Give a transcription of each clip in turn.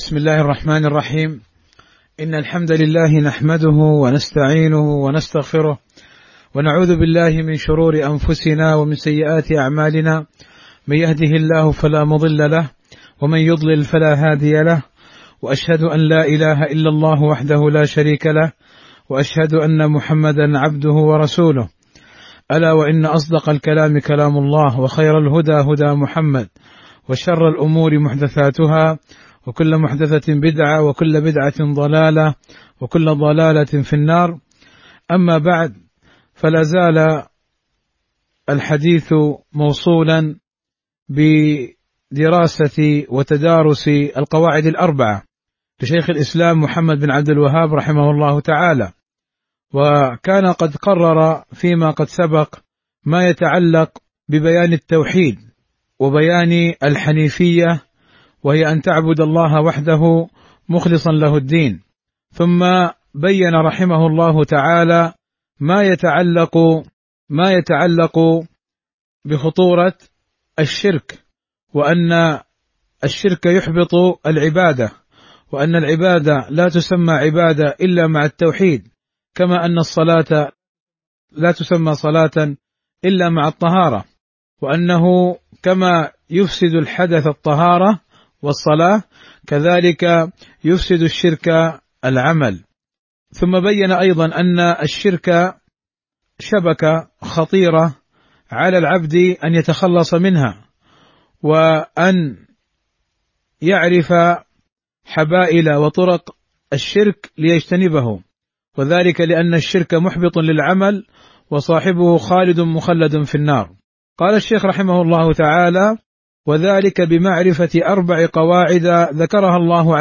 بسم الله الرحمن الرحيم. إن الحمد لله نحمده ونستعينه ونستغفره ونعوذ بالله من شرور أنفسنا ومن سيئات أعمالنا. من يهده الله فلا مضل له ومن يضلل فلا هادي له، وأشهد أن لا إله إلا الله وحده لا شريك له، وأشهد أن محمدا عبده ورسوله. ألا وإن أصدق الكلام كلام الله، وخير الهدى هدى محمد، وشر الأمور محدثاتها، وكل محدثة بدعة، وكل بدعة ضلالة، وكل ضلالة في النار. أما بعد، فلا زال الحديث موصولا بدراسة وتدارس القواعد الأربعة لشيخ الإسلام محمد بن عبد الوهاب رحمه الله تعالى، وكان قد قرر فيما قد سبق ما يتعلق ببيان التوحيد وبيان الحنيفية، وهي أن تعبد الله وحده مخلصا له الدين. ثم بين رحمه الله تعالى ما يتعلق بخطورة الشرك، وأن الشرك يحبط العبادة، وأن العبادة لا تسمى عبادة إلا مع التوحيد، كما أن الصلاة لا تسمى صلاة إلا مع الطهارة، وأنه كما يفسد الحدث الطهارة والصلاة، كذلك يفسد الشرك العمل. ثم بين أيضا أن الشرك شبكة خطيرة على العبد أن يتخلص منها، وأن يعرف حبائل وطرق الشرك ليجتنبه، وذلك لأن الشرك محبط للعمل وصاحبه خالد مخلد في النار. قال الشيخ رحمه الله تعالى: وذلك بمعرفة 4 قواعد ذكرها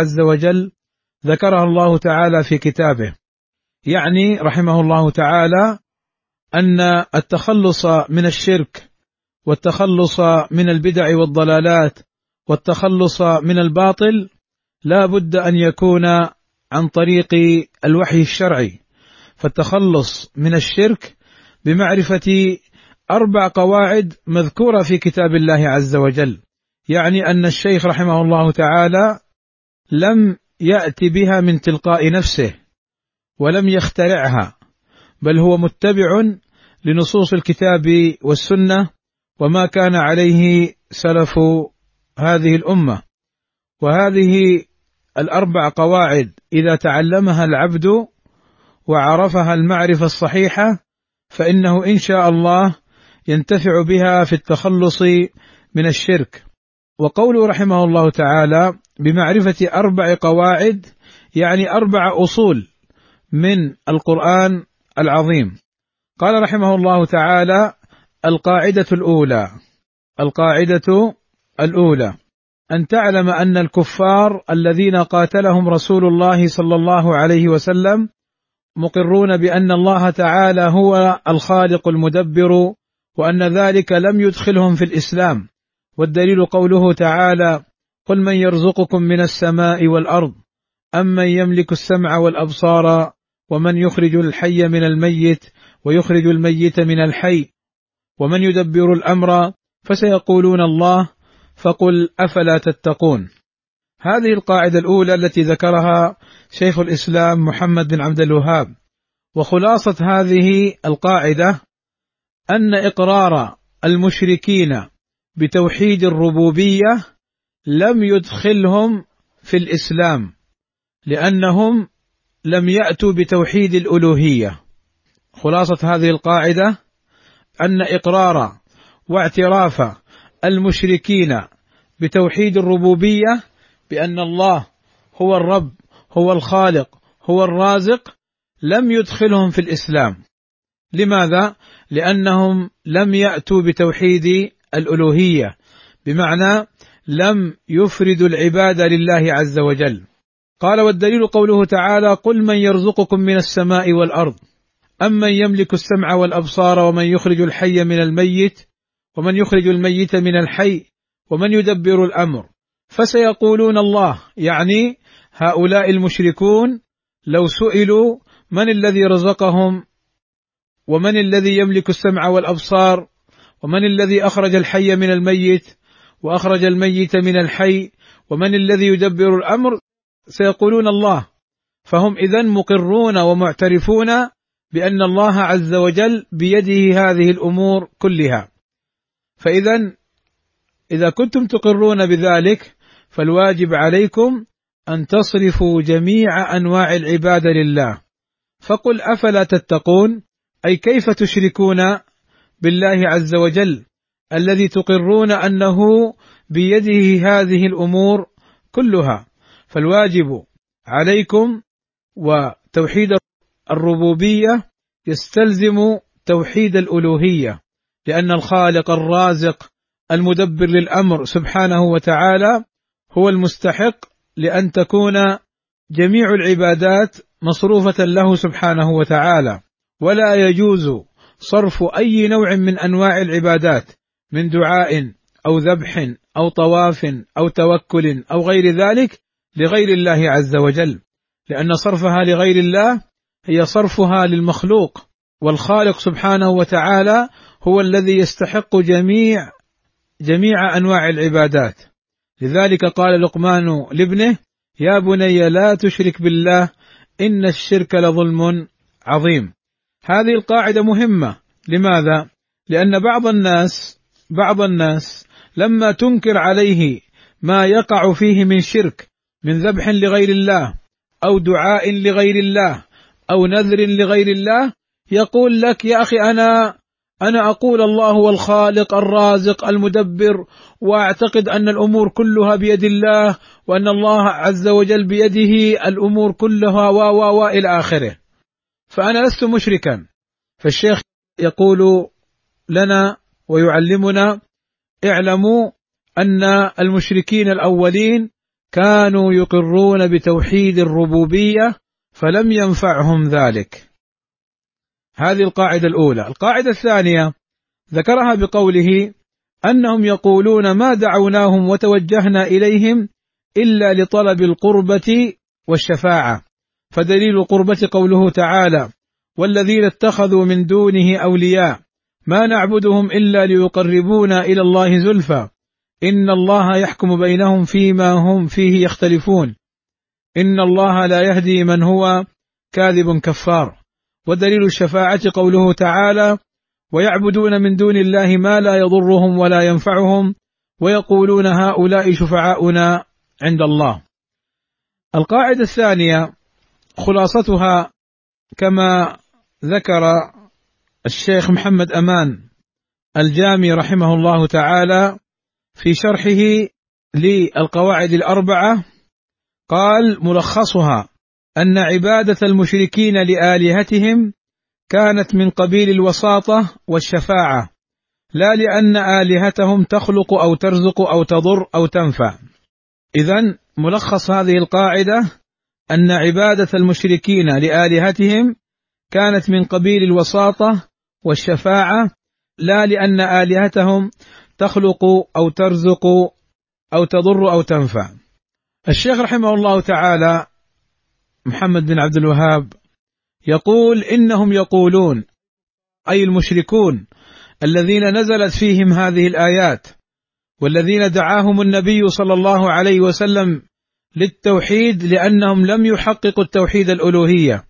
الله تعالى في كتابه. يعني رحمه الله تعالى أن التخلص من الشرك، والتخلص من البدع والضلالات، والتخلص من الباطل لا بد أن يكون عن طريق الوحي الشرعي. فالتخلص من الشرك بمعرفة 4 قواعد مذكورة في كتاب الله عز وجل. يعني أن الشيخ رحمه الله تعالى لم يأتي بها من تلقاء نفسه ولم يخترعها، بل هو متبع لنصوص الكتاب والسنة وما كان عليه سلف هذه الأمة. وهذه 4 قواعد إذا تعلمها العبد وعرفها المعرفة الصحيحة، فإنه إن شاء الله ينتفع بها في التخلص من الشرك. وقوله رحمه الله تعالى بمعرفة 4 قواعد، يعني 4 أصول من القرآن العظيم. قال رحمه الله تعالى: القاعدة الأولى أن تعلم أن الكفار الذين قاتلهم رسول الله صلى الله عليه وسلم مقرون بأن الله تعالى هو الخالق المدبر، وأن ذلك لم يدخلهم في الإسلام. والدليل قوله تعالى: قل من يرزقكم من السماء والأرض أمن يملك السمع والأبصار ومن يخرج الحي من الميت ويخرج الميت من الحي ومن يدبر الأمر فسيقولون الله فقل أفلا تتقون. هذه القاعدة الأولى التي ذكرها شيخ الإسلام محمد بن عبد الوهاب. وخلاصة هذه القاعدة أن إقرار المشركين بتوحيد الربوبية لم يدخلهم في الإسلام، لأنهم لم يأتوا بتوحيد الألوهية. خلاصة هذه القاعدة أن إقرار واعتراف المشركين بتوحيد الربوبية، بأن الله هو الرب، هو الخالق، هو الرازق، لم يدخلهم في الإسلام. لماذا؟ لأنهم لم يأتوا بتوحيد الألوهية، بمعنى لم يفردوا العبادة لله عز وجل. قال: والدليل قوله تعالى: قل من يرزقكم من السماء والأرض أمن يملك السمع والأبصار ومن يخرج الحي من الميت ومن يخرج الميت من الحي ومن يدبر الأمر فسيقولون الله. يعني هؤلاء المشركون لو سئلوا من الذي رزقهم، ومن الذي يملك السمع والأبصار، ومن الذي أخرج الحي من الميت وأخرج الميت من الحي، ومن الذي يدبر الأمر، سيقولون الله، فهم إذن مقرون ومعترفون بأن الله عز وجل بيده هذه الأمور كلها. إذا كنتم تقرون بذلك فالواجب عليكم أن تصرفوا جميع أنواع العبادة لله. فقل أفلا تتقون، أي كيف تشركون بالله عز وجل الذي تقرون أنه بيده هذه الأمور كلها. فالواجب عليكم، وتوحيد الربوبية يستلزم توحيد الألوهية، لأن الخالق الرازق المدبر للأمر سبحانه وتعالى هو المستحق لأن تكون جميع العبادات مصروفة له سبحانه وتعالى، ولا يجوز صرف أي نوع من أنواع العبادات من دعاء أو ذبح أو طواف أو توكل أو غير ذلك لغير الله عز وجل، لأن صرفها لغير الله هي صرفها للمخلوق، والخالق سبحانه وتعالى هو الذي يستحق جميع أنواع العبادات. لذلك قال لقمان لابنه: يا بني لا تشرك بالله إن الشرك لظلم عظيم. هذه القاعدة مهمة. لماذا؟ لأن بعض الناس لما تنكر عليه ما يقع فيه من شرك، من ذبح لغير الله أو دعاء لغير الله أو نذر لغير الله، يقول لك: يا أخي أنا أقول الله هو الخالق الرازق المدبر، وأعتقد أن الأمور كلها بيد الله، وأن الله عز وجل بيده الأمور كلها وإلى آخره، فأنا لست مشركا. فالشيخ يقول لنا ويعلمنا: اعلموا أن المشركين الأولين كانوا يقرون بتوحيد الربوبية فلم ينفعهم ذلك. هذه القاعدة الأولى. القاعدة الثانية ذكرها بقوله: أنهم يقولون ما دعوناهم وتوجهنا إليهم إلا لطلب القربة والشفاعة. فدليل القربة قوله تعالى: والذين اتخذوا من دونه أولياء ما نعبدهم إلا ليقربونا إلى الله زلفى إن الله يحكم بينهم فيما هم فيه يختلفون إن الله لا يهدي من هو كاذب كفار. ودليل الشفاعة قوله تعالى: ويعبدون من دون الله ما لا يضرهم ولا ينفعهم ويقولون هؤلاء شفعاؤنا عند الله. القاعدة الثانية خلاصتها كما ذكر الشيخ محمد أمان الجامي رحمه الله تعالى في شرحه للقواعد الأربعة، قال: ملخصها أن عبادة المشركين لآلهتهم كانت من قبيل الوساطة والشفاعة، لا لأن آلهتهم تخلق أو ترزق أو تضر أو تنفع. إذن ملخص هذه القاعدة أن عبادة المشركين لآلهتهم كانت من قبيل الوساطة والشفاعة، لا لأن آلهتهم تخلق أو ترزق أو تضر أو تنفع. الشيخ رحمه الله تعالى محمد بن عبد الوهاب يقول: إنهم يقولون، أي المشركون الذين نزلت فيهم هذه الآيات والذين دعاهم النبي صلى الله عليه وسلم للتوحيد لأنهم لم يحققوا التوحيد الألوهية،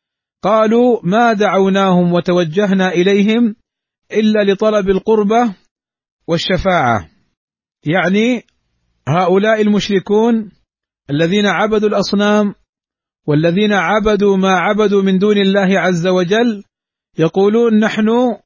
قالوا: ما دعوناهم وتوجهنا إليهم إلا لطلب القربة والشفاعة. يعني هؤلاء المشركون الذين عبدوا الأصنام والذين عبدوا ما عبدوا من دون الله عز وجل يقولون: نحن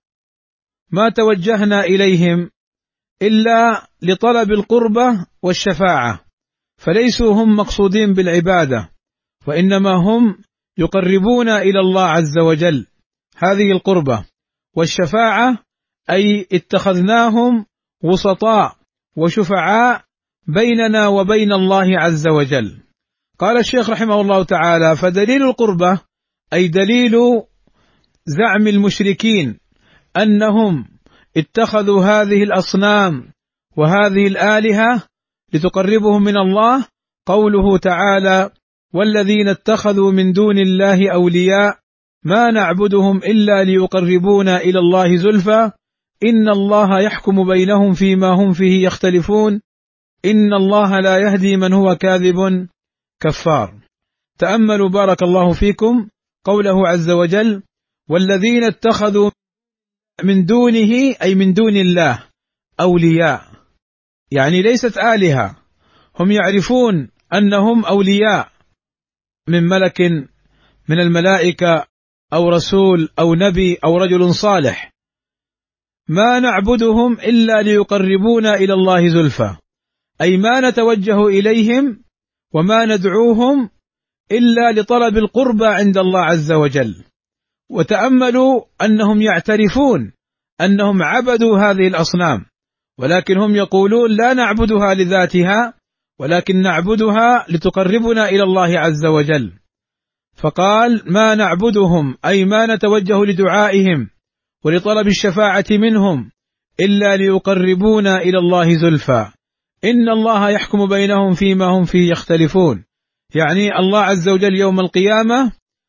ما توجهنا إليهم إلا لطلب القربة والشفاعة، فليسوا هم مقصودين بالعبادة، وإنما هم يقربون إلى الله عز وجل هذه القربة والشفاعة، أي اتخذناهم وسطاء وشفعاء بيننا وبين الله عز وجل. قال الشيخ رحمه الله تعالى: فدليل القربة أي دليل زعم المشركين أنهم اتخذوا هذه الأصنام وهذه الآلهة لتقربهم من الله، قوله تعالى: والذين اتخذوا من دون الله أولياء ما نعبدهم إلا ليقربونا إلى الله زلفى إن الله يحكم بينهم فيما هم فيه يختلفون إن الله لا يهدي من هو كاذب كفار. تأملوا بارك الله فيكم قوله عز وجل: والذين اتخذوا من دونه أي من دون الله أولياء، يعني ليست آلهة، هم يعرفون أنهم أولياء من ملك من الملائكة أو رسول أو نبي أو رجل صالح، ما نعبدهم إلا ليقربونا إلى الله زلفى، أي ما نتوجه إليهم وما ندعوهم إلا لطلب القربى عند الله عز وجل. وتأملوا أنهم يعترفون أنهم عبدوا هذه الأصنام، ولكن هم يقولون لا نعبدها لذاتها، ولكن نعبدها لتقربنا إلى الله عز وجل. فقال: ما نعبدهم أي ما نتوجه لدعائهم ولطلب الشفاعة منهم إلا ليقربونا إلى الله زلفى، إن الله يحكم بينهم فيما هم فيه يختلفون، يعني الله عز وجل يوم القيامة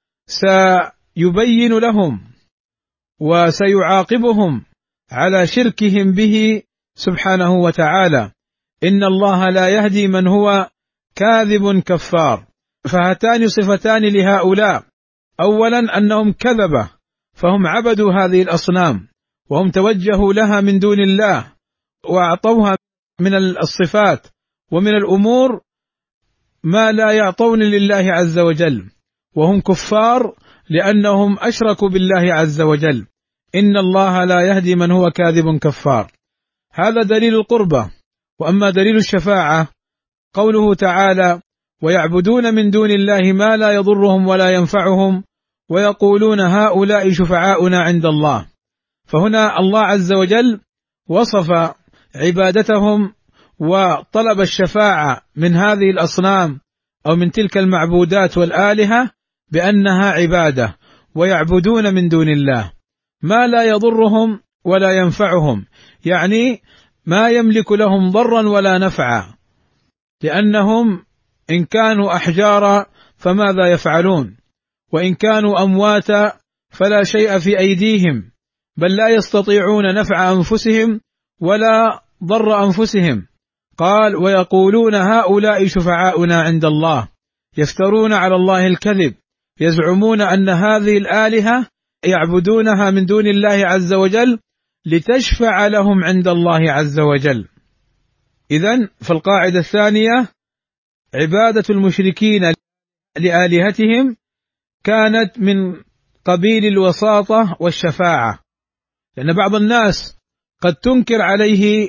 سيبين لهم وسيعاقبهم على شركهم به سبحانه وتعالى. إن الله لا يهدي من هو كاذب كفار. فهاتان صفتان لهؤلاء: أولا أنهم كذبة، فهم عبدوا هذه الأصنام وهم توجهوا لها من دون الله وأعطوها من الصفات ومن الأمور ما لا يعطون لله عز وجل، وهم كفار لأنهم أشركوا بالله عز وجل. إن الله لا يهدي من هو كاذب كفار. هذا دليل القربة. وأما دليل الشفاعة قوله تعالى: ويعبدون من دون الله ما لا يضرهم ولا ينفعهم ويقولون هؤلاء شفعاؤنا عند الله. فهنا الله عز وجل وصف عبادتهم وطلب الشفاعة من هذه الأصنام أو من تلك المعبودات والآلهة بأنها عبادة، ويعبدون من دون الله ما لا يضرهم ولا ينفعهم، يعني ما يملك لهم ضرا ولا نفعا، لأنهم إن كانوا أحجارا فماذا يفعلون؟ وإن كانوا أمواتا فلا شيء في أيديهم، بل لا يستطيعون نفع أنفسهم ولا ضر أنفسهم. قال: ويقولون هؤلاء شفعاؤنا عند الله، يفترون على الله الكذب، يزعمون أن هذه الآلهة يعبدونها من دون الله عز وجل لتشفع لهم عند الله عز وجل. إذن فالقاعدة الثانية: عبادة المشركين لآلهتهم كانت من قبيل الوساطة والشفاعة، لأن بعض الناس قد تنكر عليه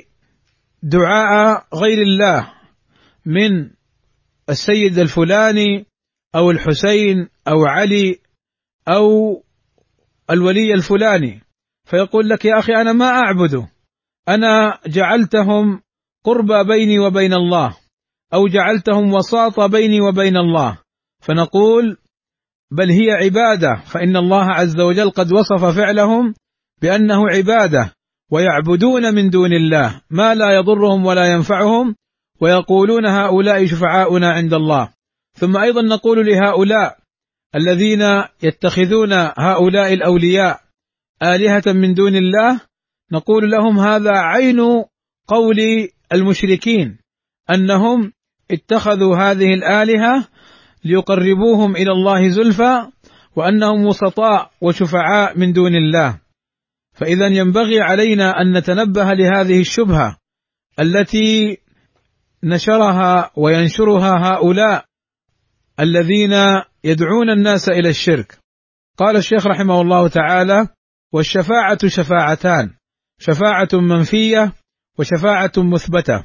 دعاء غير الله من السيد الفلاني أو الحسين أو علي أو الولي الفلاني، فيقول لك: يا أخي أنا ما أعبده، أنا جعلتهم قربى بيني وبين الله، أو جعلتهم وساطة بيني وبين الله. فنقول: بل هي عبادة، فإن الله عز وجل قد وصف فعلهم بأنه عبادة، ويعبدون من دون الله ما لا يضرهم ولا ينفعهم ويقولون هؤلاء شفعاؤنا عند الله. ثم أيضا نقول لهؤلاء الذين يتخذون هؤلاء الأولياء آلهة من دون الله، نقول لهم: هذا عين قول المشركين، أنهم اتخذوا هذه الآلهة ليقربوهم إلى الله زلفى، وأنهم وسطاء وشفعاء من دون الله. فإذا ينبغي علينا أن نتنبه لهذه الشبهة التي نشرها وينشرها هؤلاء الذين يدعون الناس إلى الشرك. قال الشيخ رحمه الله تعالى: والشفاعة شفاعتان، شفاعة منفية وشفاعة مثبتة.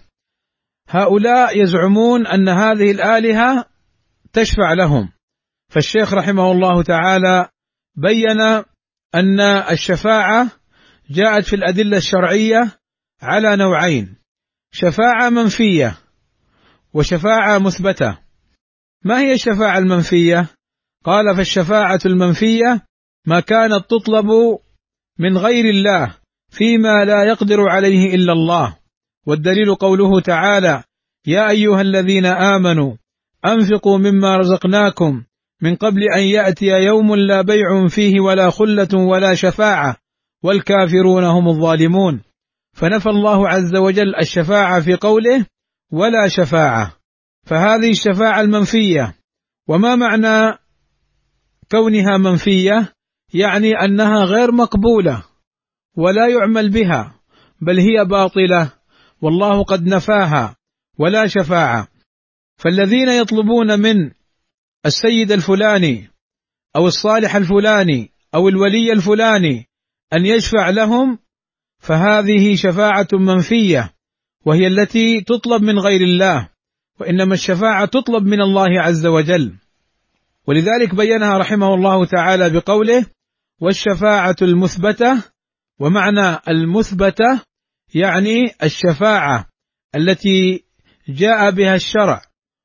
هؤلاء يزعمون أن هذه الآلهة تشفع لهم، فالشيخ رحمه الله تعالى بين أن الشفاعة جاءت في الأدلة الشرعية على نوعين: شفاعة منفية وشفاعة مثبتة. ما هي الشفاعة المنفية؟ قال: فالشفاعة المنفية ما كانت تطلب من غير الله فيما لا يقدر عليه إلا الله، والدليل قوله تعالى: يا أيها الذين آمنوا أنفقوا مما رزقناكم من قبل أن يأتي يوم لا بيع فيه ولا خلة ولا شفاعة والكافرون هم الظالمون. فنفى الله عز وجل الشفاعة في قوله: ولا شفاعة، فهذه الشفاعة المنفية. وما معنى كونها منفية؟ يعني أنها غير مقبولة ولا يعمل بها، بل هي باطلة والله قد نفاها، ولا شفاعة. فالذين يطلبون من السيد الفلاني أو الصالح الفلاني أو الولي الفلاني أن يشفع لهم، فهذه شفاعة منفية، وهي التي تطلب من غير الله، وإنما الشفاعة تطلب من الله عز وجل. ولذلك بينها رحمه الله تعالى بقوله: والشفاعة المثبتة. ومعنى المثبتة يعني الشفاعة التي جاء بها الشرع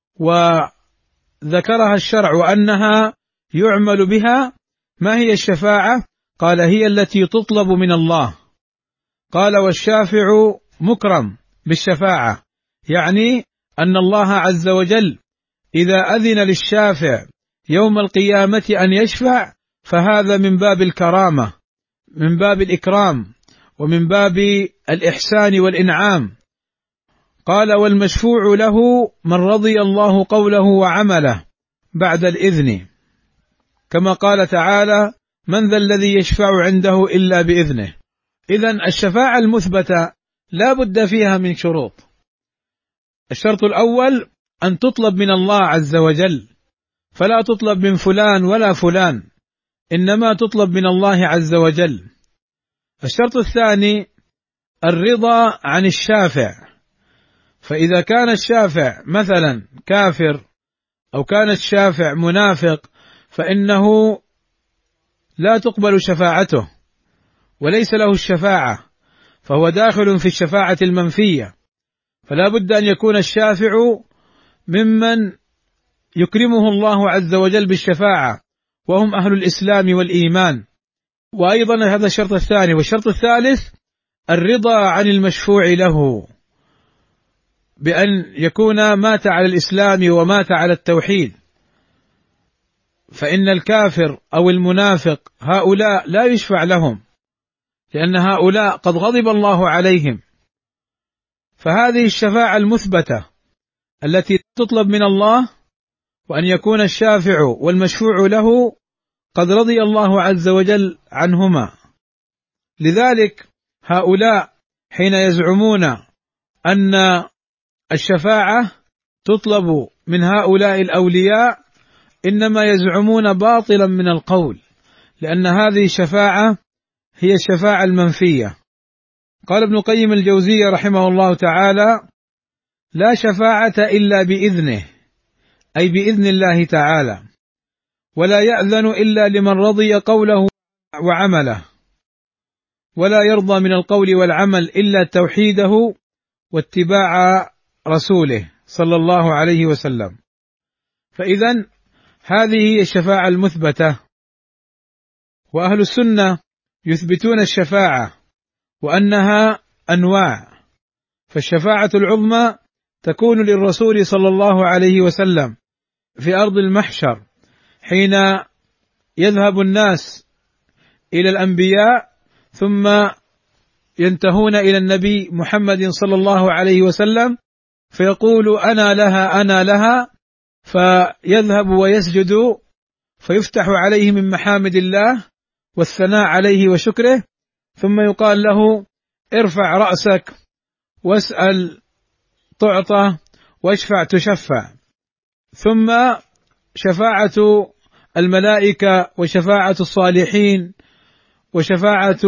وذكرها الشرع وأنها يعمل بها. ما هي الشفاعة؟ قال: هي التي تطلب من الله. قال: والشافع مكرم بالشفاعة، يعني أن الله عز وجل إذا أذن للشافع يوم القيامة أن يشفع، فهذا من باب الكرامة، من باب الإكرام، ومن باب الإحسان والإنعام. قال: والمشفوع له من رضي الله قوله وعمله بعد الإذن، كما قال تعالى: من ذا الذي يشفع عنده إلا بإذنه. إذن الشفاعة المثبتة لا بد فيها من شروط. الشرط الأول أن تطلب من الله عز وجل، فلا تطلب من فلان ولا فلان، إنما تطلب من الله عز وجل. الشرط الثاني الرضا عن الشافع، فإذا كان الشافع مثلا كافر أو كان الشافع منافق فإنه لا تقبل شفاعته وليس له الشفاعة، فهو داخل في الشفاعة المنفية. فلا بد أن يكون الشافع ممن يكرمه الله عز وجل بالشفاعة، وهم أهل الإسلام والإيمان. وأيضا هذا الشرط الثاني. والشرط الثالث الرضا عن المشفوع له، بأن يكون مات على الإسلام ومات على التوحيد. فإن الكافر أو المنافق هؤلاء لا يشفع لهم، لأن هؤلاء قد غضب الله عليهم. فهذه الشفاعة المثبتة التي تطلب من الله، وأن يكون الشافع والمشفوع له قد رضي الله عز وجل عنهما. لذلك هؤلاء حين يزعمون أن الشفاعة تطلب من هؤلاء الأولياء إنما يزعمون باطلا من القول، لأن هذه الشفاعة هي الشفاعة المنفية. قال ابن قيم الجوزية رحمه الله تعالى: لا شفاعة إلا بإذنه، أي بإذن الله تعالى، ولا يأذن إلا لمن رضي قوله وعمله، ولا يرضى من القول والعمل إلا توحيده واتباع رسوله صلى الله عليه وسلم. فإذن هذه هي الشفاعة المثبتة. وأهل السنة يثبتون الشفاعة وأنها أنواع، فالشفاعة العظمى تكون للرسول صلى الله عليه وسلم في أرض المحشر حين يذهب الناس إلى الأنبياء ثم ينتهون إلى النبي محمد صلى الله عليه وسلم، فيقول أنا لها أنا لها، فيذهب ويسجد فيفتح عليه من محامد الله والثناء عليه وشكره، ثم يقال له ارفع رأسك واسأل تعطى واشفع تشفع. ثم شفاعة الملائكة وشفاعة الصالحين وشفاعة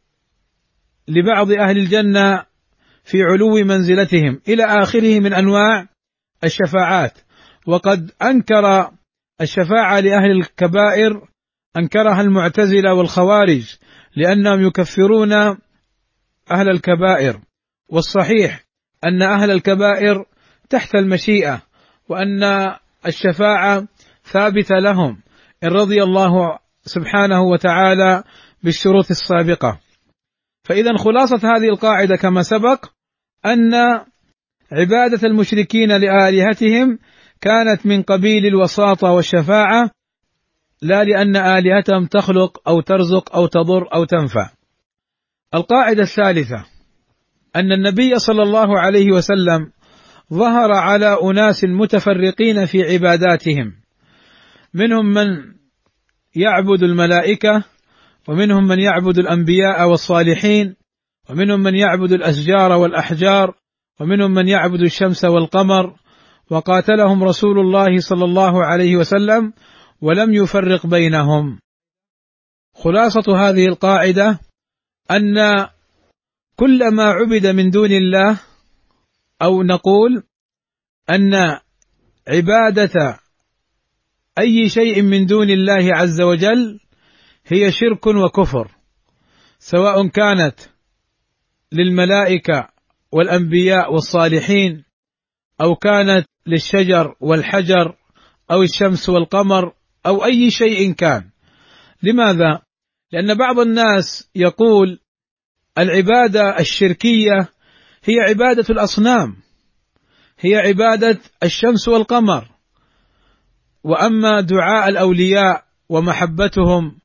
لبعض أهل الجنة في علو منزلتهم إلى آخره من أنواع الشفاعات. وقد أنكر الشفاعة لأهل الكبائر، أنكرها المعتزلة والخوارج لأنهم يكفرون أهل الكبائر، والصحيح أن أهل الكبائر تحت المشيئة، وأن الشفاعة ثابتة لهم إن رضي الله سبحانه وتعالى بالشروط السابقة. فإذا خلاصة هذه القاعدة كما سبق أن عبادة المشركين لآلهتهم كانت من قبيل الوساطة والشفاعة، لا لأن آلهتهم تخلق أو ترزق أو تضر أو تنفع. القاعدة الثالثة أن النبي صلى الله عليه وسلم ظهر على أناس متفرقين في عباداتهم، منهم من يعبد الملائكة، ومنهم من يعبد الأنبياء والصالحين، ومنهم من يعبد الأشجار والأحجار، ومنهم من يعبد الشمس والقمر، وقاتلهم رسول الله صلى الله عليه وسلم ولم يفرق بينهم. خلاصة هذه القاعدة أن كل ما عبد من دون الله، أو نقول أن عبادة أي شيء من دون الله عز وجل هي شرك وكفر، سواء كانت للملائكة والأنبياء والصالحين، أو كانت للشجر والحجر، أو الشمس والقمر، أو أي شيء كان. لماذا؟ لأن بعض الناس يقول العبادة الشركية هي عبادة الأصنام، هي عبادة الشمس والقمر، وأما دعاء الأولياء ومحبتهم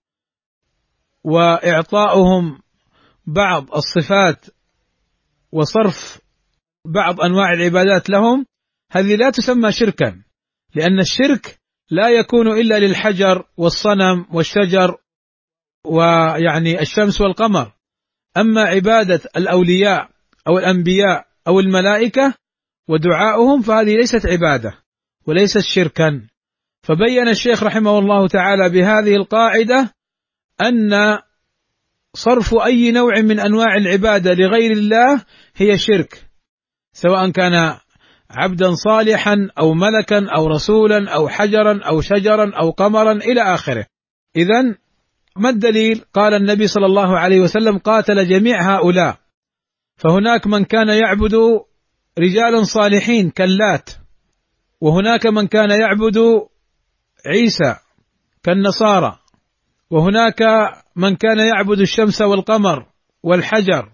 وإعطاؤهم بعض الصفات وصرف بعض أنواع العبادات لهم، هذه لا تسمى شركا، لأن الشرك لا يكون إلا للحجر والصنم والشجر ويعني الشمس والقمر. أما عبادة الأولياء أو الأنبياء أو الملائكة ودعاؤهم فهذه ليست عبادة وليست شركا. فبين الشيخ رحمه الله تعالى بهذه القاعدة أن صرف أي نوع من أنواع العبادة لغير الله هي شرك، سواء كان عبدا صالحا أو ملكا أو رسولا أو حجرا أو شجرا أو قمرا إلى آخره. إذن ما الدليل؟ قال النبي صلى الله عليه وسلم: قاتل جميع هؤلاء. فهناك من كان يعبد رجالا صالحين كاللات، وهناك من كان يعبد عيسى كالنصارى، وهناك من كان يعبد الشمس والقمر والحجر،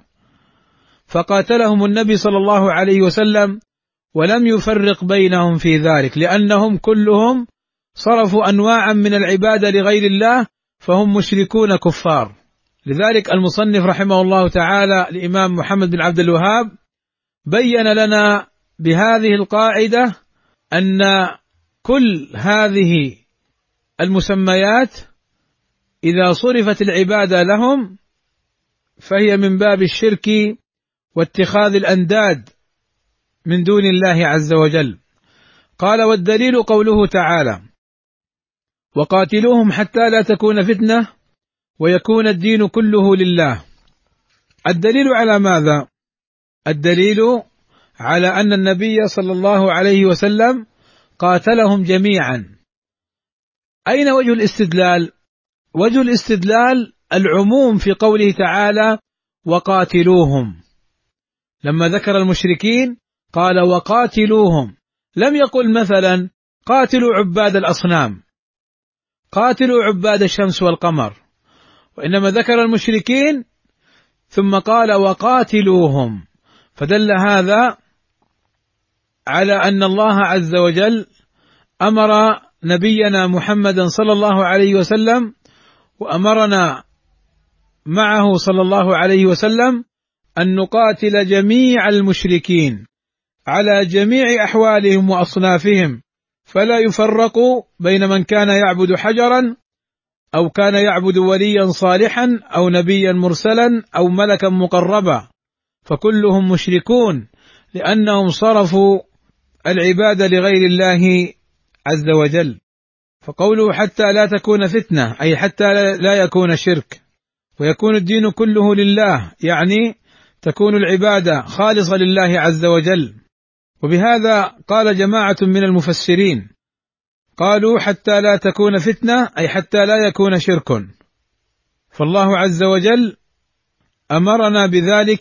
فقاتلهم النبي صلى الله عليه وسلم ولم يفرق بينهم في ذلك، لأنهم كلهم صرفوا أنواعا من العبادة لغير الله، فهم مشركون كفار. لذلك المصنف رحمه الله تعالى الإمام محمد بن عبد الوهاب بين لنا بهذه القاعدة أن كل هذه المسميات إذا صرفت العبادة لهم فهي من باب الشرك واتخاذ الأنداد من دون الله عز وجل. قال: والدليل قوله تعالى: وقاتلوهم حتى لا تكون فتنة ويكون الدين كله لله. الدليل على ماذا؟ الدليل على أن النبي صلى الله عليه وسلم قاتلهم جميعا. أين وجه الاستدلال؟ وجه الاستدلال العموم في قوله تعالى: وقاتلوهم. لما ذكر المشركين قال: وقاتلوهم، لم يقل مثلا قاتلوا عباد الأصنام، قاتلوا عباد الشمس والقمر، وإنما ذكر المشركين ثم قال: وقاتلوهم. فدل هذا على أن الله عز وجل أمر نبينا محمدا صلى الله عليه وسلم وأمرنا معه صلى الله عليه وسلم أن نقاتل جميع المشركين على جميع أحوالهم وأصنافهم، فلا يفرق بين من كان يعبد حجرا أو كان يعبد وليا صالحا أو نبيا مرسلا أو ملكا مقربا، فكلهم مشركون لأنهم صرفوا العبادة لغير الله عز وجل. فقوله حتى لا تكون فتنة أي حتى لا يكون شرك ويكون الدين كله لله، يعني تكون العبادة خالصة لله عز وجل. وبهذا قال جماعة من المفسرين، قالوا حتى لا تكون فتنة أي حتى لا يكون شرك، فالله عز وجل أمرنا بذلك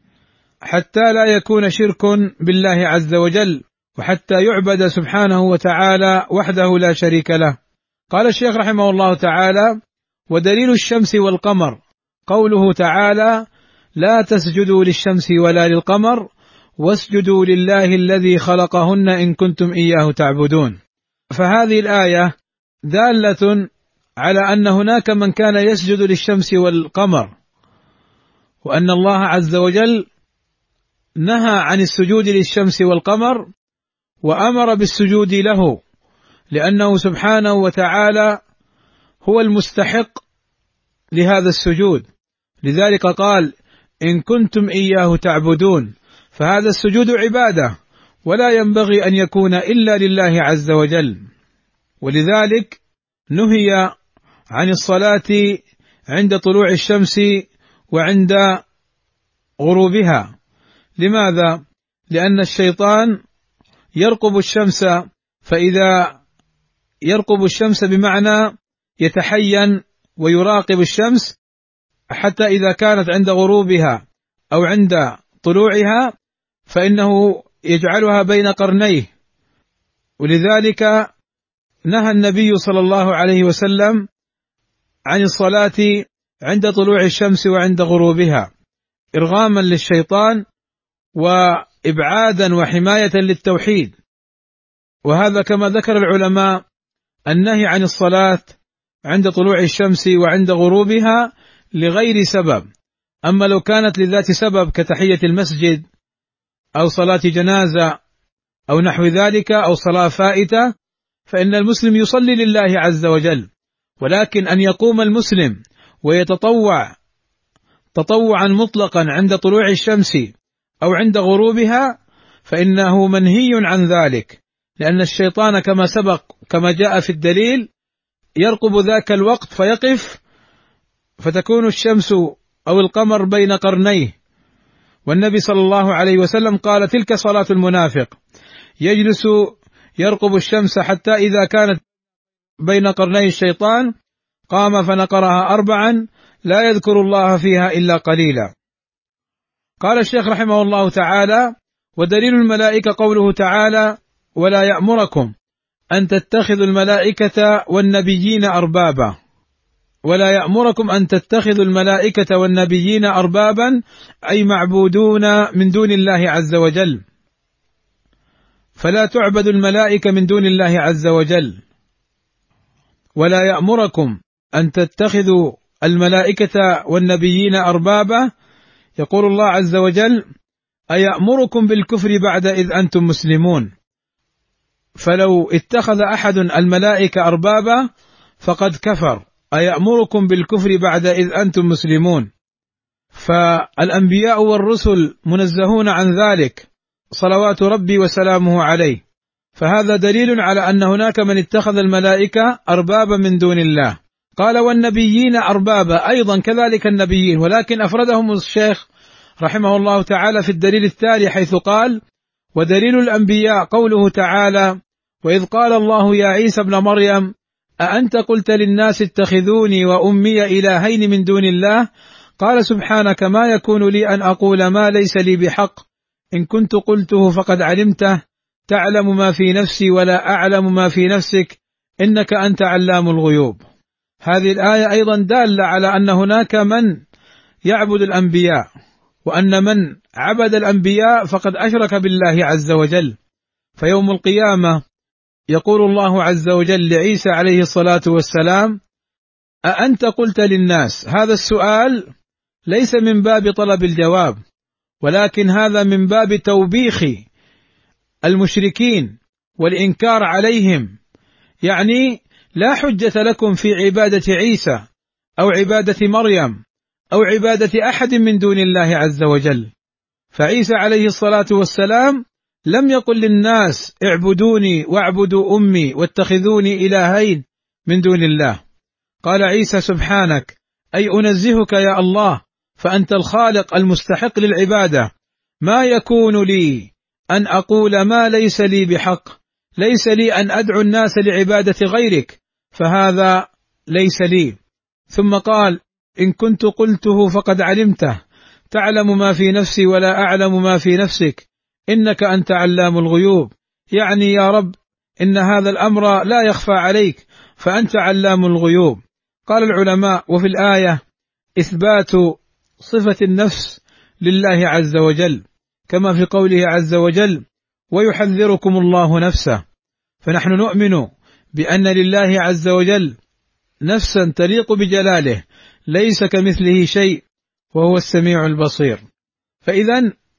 حتى لا يكون شرك بالله عز وجل، وحتى يعبد سبحانه وتعالى وحده لا شريك له. قال الشيخ رحمه الله تعالى: ودليل الشمس والقمر قوله تعالى: لا تسجدوا للشمس ولا للقمر واسجدوا لله الذي خلقهن إن كنتم إياه تعبدون. فهذه الآية دالة على أن هناك من كان يسجد للشمس والقمر، وأن الله عز وجل نهى عن السجود للشمس والقمر وأمر بالسجود له، لأنه سبحانه وتعالى هو المستحق لهذا السجود. لذلك قال: إن كنتم إياه تعبدون، فهذا السجود عبادة ولا ينبغي أن يكون إلا لله عز وجل. ولذلك نهي عن الصلاة عند طلوع الشمس وعند غروبها. لماذا؟ لأن الشيطان يرقب الشمس، فإذا يرقب الشمس بمعنى يتحين ويراقب الشمس، حتى إذا كانت عند غروبها أو عند طلوعها فإنه يجعلها بين قرنيه. ولذلك نهى النبي صلى الله عليه وسلم عن الصلاة عند طلوع الشمس وعند غروبها، إرغاما للشيطان وإبعادا وحماية للتوحيد. وهذا كما ذكر العلماء النهي عن الصلاة عند طلوع الشمس وعند غروبها لغير سبب. أما لو كانت لذات سبب كتحية المسجد أو صلاة جنازة أو نحو ذلك أو صلاة فائتة، فإن المسلم يصلي لله عز وجل. ولكن أن يقوم المسلم ويتطوع تطوعا مطلقا عند طلوع الشمس أو عند غروبها فإنه منهي عن ذلك، لأن الشيطان كما سبق كما جاء في الدليل يرقب ذاك الوقت فيقف، فتكون الشمس أو القمر بين قرنيه. والنبي صلى الله عليه وسلم قال: تلك صلاة المنافق، يجلس يرقب الشمس حتى إذا كانت بين قرني الشيطان قام فنقرها 4 لا يذكر الله فيها إلا قليلا. قال الشيخ رحمه الله تعالى: ودليل الملائكة قوله تعالى: ولا يأمركم أن تتخذوا الملائكة والنبيين أربابا. ولا يأمركم أن تتخذوا الملائكة والنبيين أربابا، أي معبودون من دون الله عز وجل، فلا تعبد الملائكة من دون الله عز وجل. ولا يأمركم أن تتخذوا الملائكة والنبيين أربابا، يقول الله عز وجل: أيأمركم بالكفر بعد إذ أنتم مسلمون. فلو اتخذ أحد الملائكة أربابا فقد كفر. أيأمركم بالكفر بعد إذ أنتم مسلمون. فالأنبياء والرسل منزهون عن ذلك صلوات ربي وسلامه عليه. فهذا دليل على أن هناك من اتخذ الملائكة أربابا من دون الله. قال: والنبيين أربابا، أيضا كذلك النبيين، ولكن أفردهم الشيخ رحمه الله تعالى في الدليل التالي حيث قال: ودليل الأنبياء قوله تعالى: وإذ قال الله يا عيسى ابن مريم أأنت قلت للناس اتخذوني وأمي إلهين من دون الله، قال سبحانك ما يكون لي أن أقول ما ليس لي بحق، إن كنت قلته فقد علمته، تعلم ما في نفسي ولا أعلم ما في نفسك، إنك أنت علام الغيوب. هذه الآية أيضا دالة على أن هناك من يعبد الأنبياء، وأن من عبد الأنبياء فقد أشرك بالله عز وجل. فيوم القيامة يقول الله عز وجل لعيسى عليه الصلاة والسلام: أأنت قلت للناس. هذا السؤال ليس من باب طلب الجواب، ولكن هذا من باب توبيخ المشركين والإنكار عليهم. يعني لا حجة لكم في عبادة عيسى أو عبادة مريم أو عبادة أحد من دون الله عز وجل. فعيسى عليه الصلاة والسلام لم يقل للناس اعبدوني واعبدوا أمي واتخذوني إلهين من دون الله. قال عيسى: سبحانك، أي أنزهك يا الله، فأنت الخالق المستحق للعبادة، ما يكون لي أن أقول ما ليس لي بحق، ليس لي أن أدعو الناس لعبادة غيرك، فهذا ليس لي. ثم قال: إن كنت قلته فقد علمته، تعلم ما في نفسي ولا أعلم ما في نفسك، إنك أنت علام الغيوب. يعني يا رب إن هذا الأمر لا يخفى عليك، فأنت علام الغيوب. قال العلماء: وفي الآية إثبات صفة النفس لله عز وجل، كما في قوله عز وجل: ويحذركم الله نفسه. فنحن نؤمن بأن لله عز وجل نفسا تليق بجلاله، ليس كمثله شيء وهو السميع البصير. فإذا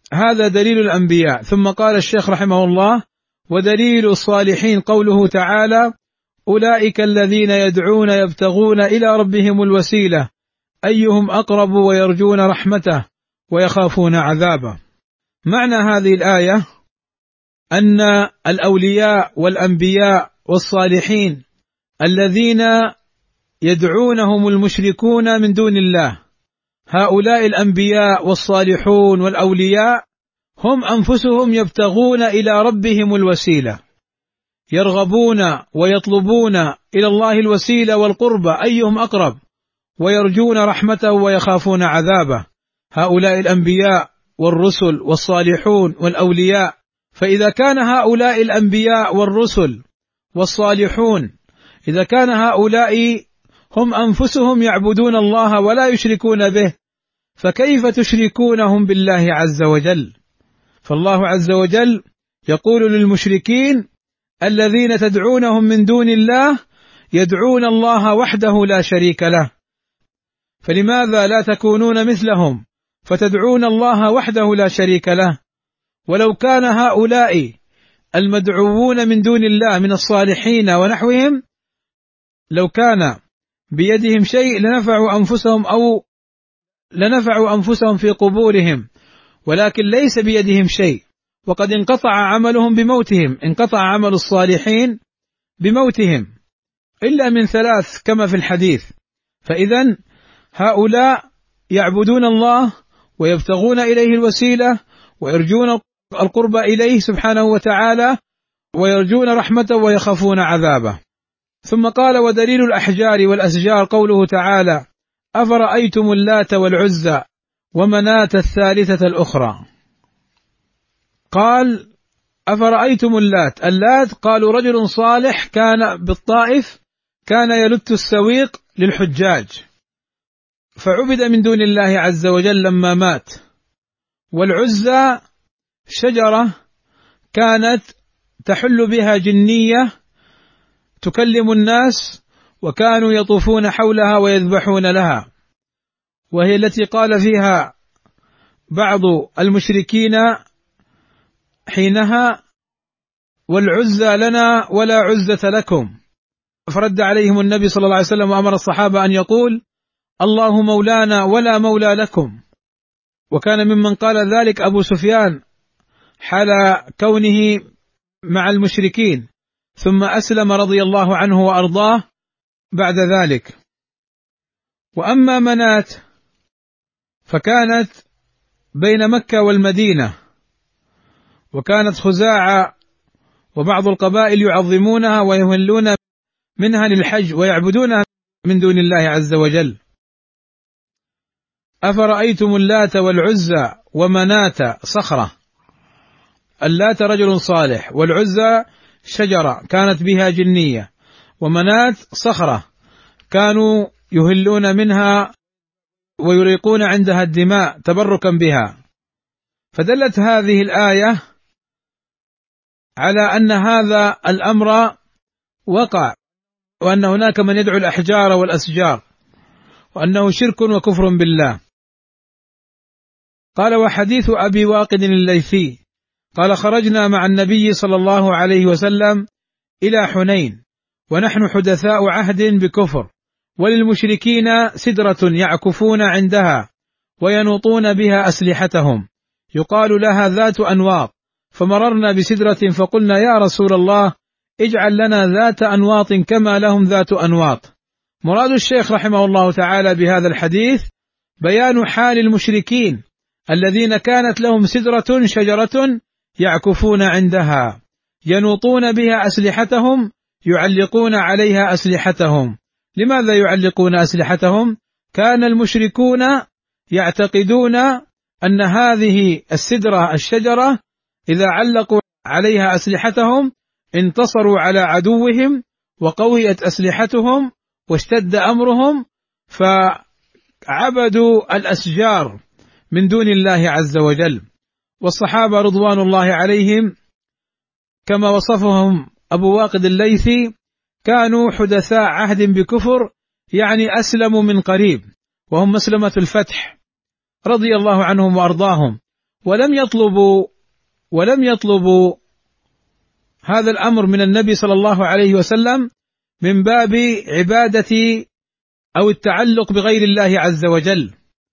هذا دليل الأنبياء. ثم قال الشيخ رحمه الله: ودليل الصالحين قوله تعالى: أولئك الذين يدعون يبتغون إلى ربهم الوسيلة أيهم أقرب ويرجون رحمته ويخافون عذابه. معنى هذه الآية أن الأولياء والأنبياء والصالحين الذين يدعونهم المشركون من دون الله، هؤلاء الأنبياء والصالحون والأولياء هم أنفسهم يبتغون إلى ربهم الوسيلة، يرغبون ويطلبون إلى الله الوسيلة والقربة أيهم أقرب، ويرجون رحمته ويخافون عذابه. هؤلاء الأنبياء والرسل والصالحون والأولياء. فإذا كان هؤلاء الأنبياء والرسل والصالحون، إذا كان هؤلاء هم أنفسهم يعبدون الله ولا يشركون به، فكيف تشركونهم بالله عز وجل؟ فالله عز وجل يقول للمشركين الذين تدعونهم من دون الله يدعون الله وحده لا شريك له، فلماذا لا تكونون مثلهم فتدعون الله وحده لا شريك له؟ ولو كان هؤلاء المدعوون من دون الله من الصالحين ونحوهم لو كان بيدهم شيء لنفعوا أنفسهم في قبورهم، ولكن ليس بيدهم شيء، وقد انقطع عملهم بموتهم، انقطع عمل الصالحين بموتهم إلا من ثلاث كما في الحديث. فإذن هؤلاء يعبدون الله ويبتغون إليه الوسيلة ويرجون القرب إليه سبحانه وتعالى ويرجون رحمته ويخافون عذابه. ثم قال: ودليل الأحجار والأشجار قوله تعالى: أفرأيتم اللات والعزى ومناة الثالثة الأخرى. قال: أفرأيتم اللات قالوا رجل صالح كان بالطائف كان يلت السويق للحجاج فعبد من دون الله عز وجل لما مات. والعزى شجرة كانت تحل بها جنية تكلم الناس، وكانوا يطوفون حولها ويذبحون لها، وهي التي قال فيها بعض المشركين حينها: والعزى لنا ولا عزة لكم. فرد عليهم النبي صلى الله عليه وسلم وأمر الصحابة أن يقول: الله مولانا ولا مولى لكم. وكان ممن قال ذلك أبو سفيان حال كونه مع المشركين، ثم أسلم رضي الله عنه وأرضاه بعد ذلك. وأما مناة فكانت بين مكة والمدينة، وكانت خزاعة وبعض القبائل يعظمونها ويهلون منها للحج ويعبدونها من دون الله عز وجل. أفرأيتم اللات والعزى ومناة صخرة. اللات رجل صالح، والعزى شجرة كانت بها جنية، ومناة صخرة كانوا يهلون منها ويريقون عندها الدماء تبركا بها. فدلت هذه الآية على أن هذا الأمر وقع، وأن هناك من يدعو الأحجار والأشجار، وأنه شرك وكفر بالله. قال: وحديث أبي واقد الليثي قال: خرجنا مع النبي صلى الله عليه وسلم إلى حنين ونحن حدثاء عهد بكفر، وللمشركين سدرة يعكفون عندها وينوطون بها أسلحتهم يقال لها ذات أنواط، فمررنا بسدرة فقلنا: يا رسول الله اجعل لنا ذات أنواط كما لهم ذات أنواط. مراد الشيخ رحمه الله تعالى بهذا الحديث بيان حال المشركين الذين كانت لهم سدرة شجرة يعكفون عندها ينوطون بها أسلحتهم، يعلقون عليها أسلحتهم. لماذا يعلقون أسلحتهم؟ كان المشركون يعتقدون أن هذه السدرة الشجرة إذا علقوا عليها أسلحتهم انتصروا على عدوهم وقويت أسلحتهم واشتد أمرهم، فعبدوا الأشجار من دون الله عز وجل. والصحابة رضوان الله عليهم كما وصفهم أبو واقد الليثي كانوا حدثاء عهد بكفر، يعني أسلموا من قريب، وهم مسلمة الفتح رضي الله عنهم وأرضاهم، ولم يطلبوا هذا الأمر من النبي صلى الله عليه وسلم من باب عبادة أو التعلق بغير الله عز وجل،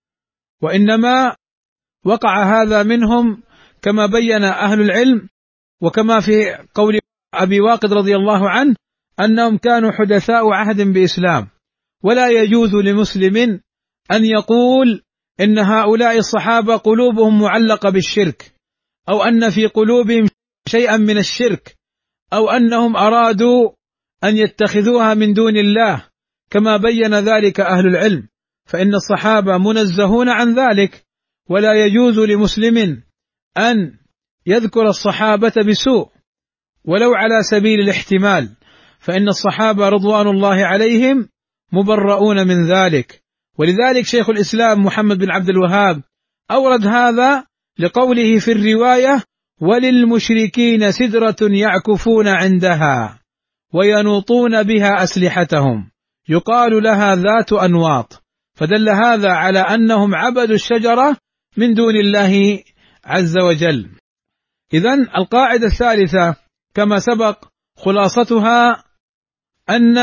وإنما وقع هذا منهم كما بين أهل العلم، وكما في قول أبي واقد رضي الله عنه أنهم كانوا حدثاء عهد بإسلام، ولا يجوز لمسلم أن يقول إن هؤلاء الصحابة قلوبهم معلقة بالشرك، أو أن في قلوبهم شيئا من الشرك، أو أنهم أرادوا أن يتخذوها من دون الله كما بين ذلك أهل العلم، فإن الصحابة منزهون عن ذلك، ولا يجوز لمسلم أن يذكر الصحابة بسوء ولو على سبيل الاحتمال، فإن الصحابة رضوان الله عليهم مبرؤون من ذلك. ولذلك شيخ الإسلام محمد بن عبد الوهاب أورد هذا لقوله في الرواية: وللمشركين سدرة يعكفون عندها وينوطون بها أسلحتهم يقال لها ذات أنواط، فدل هذا على أنهم عبدوا الشجرة من دون الله عز وجل. إذن القاعدة الثالثة كما سبق خلاصتها أن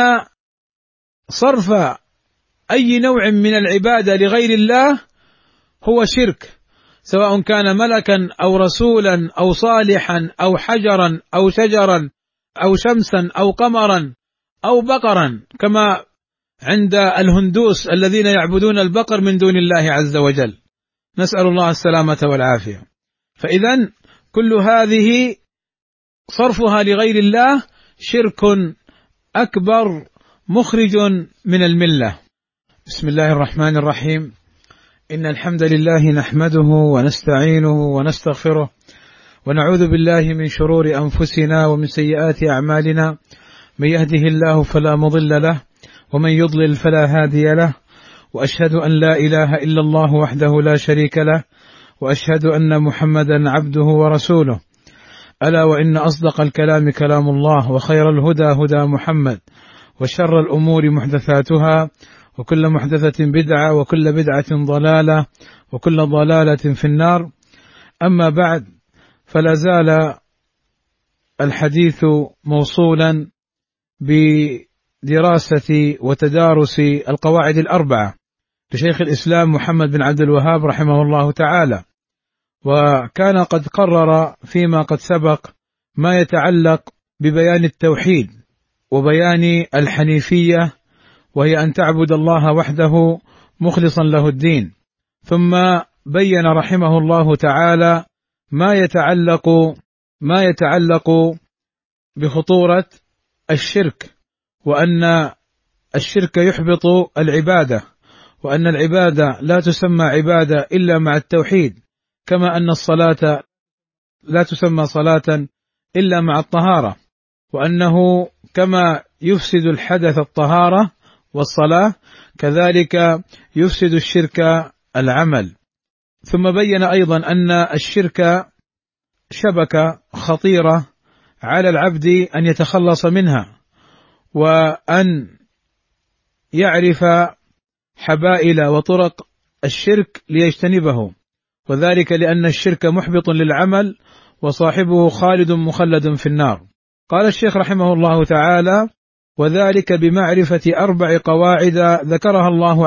صرف أي نوع من العبادة لغير الله هو شرك، سواء كان ملكا أو رسولا أو صالحا أو حجرا أو شجرا أو شمسا أو قمرا أو بقرا، كما عند الهندوس الذين يعبدون البقر من دون الله عز وجل، نسأل الله السلامة والعافية. فإذن كل هذه صرفها لغير الله شرك أكبر مخرج من الملة. بسم الله الرحمن الرحيم. إن الحمد لله نحمده ونستعينه ونستغفره، ونعوذ بالله من شرور أنفسنا ومن سيئات أعمالنا، من يهده الله فلا مضل له ومن يضلل فلا هادي له، وأشهد أن لا إله إلا الله وحده لا شريك له، وأشهد أن محمدا عبده ورسوله. ألا وإن أصدق الكلام كلام الله، وخير الهدى هدى محمد، وشر الأمور محدثاتها، وكل محدثة بدعة، وكل بدعة ضلالة، وكل ضلالة في النار. أما بعد، فلا زال الحديث موصولا بدراسة وتدارس القواعد الأربعة لشيخ الإسلام محمد بن عبد الوهاب رحمه الله تعالى، وكان قد قرر فيما قد سبق ما يتعلق ببيان التوحيد وبيان الحنيفية، وهي أن تعبد الله وحده مخلصا له الدين، ثم بين رحمه الله تعالى ما يتعلق بخطورة الشرك، وأن الشرك يحبط العبادة، وأن العبادة لا تسمى عبادة إلا مع التوحيد، كما أن الصلاة لا تسمى صلاة إلا مع الطهارة، وأنه كما يفسد الحدث الطهارة والصلاة، كذلك يفسد الشرك العمل. ثم بين أيضا أن الشرك شبكة خطيرة على العبد أن يتخلص منها، وأن يعرف حبائل وطرق الشرك ليجتنبه، وذلك لأن الشرك محبط للعمل وصاحبه خالد مخلد في النار. قال الشيخ رحمه الله تعالى: وذلك بمعرفة 4 قواعد ذكرها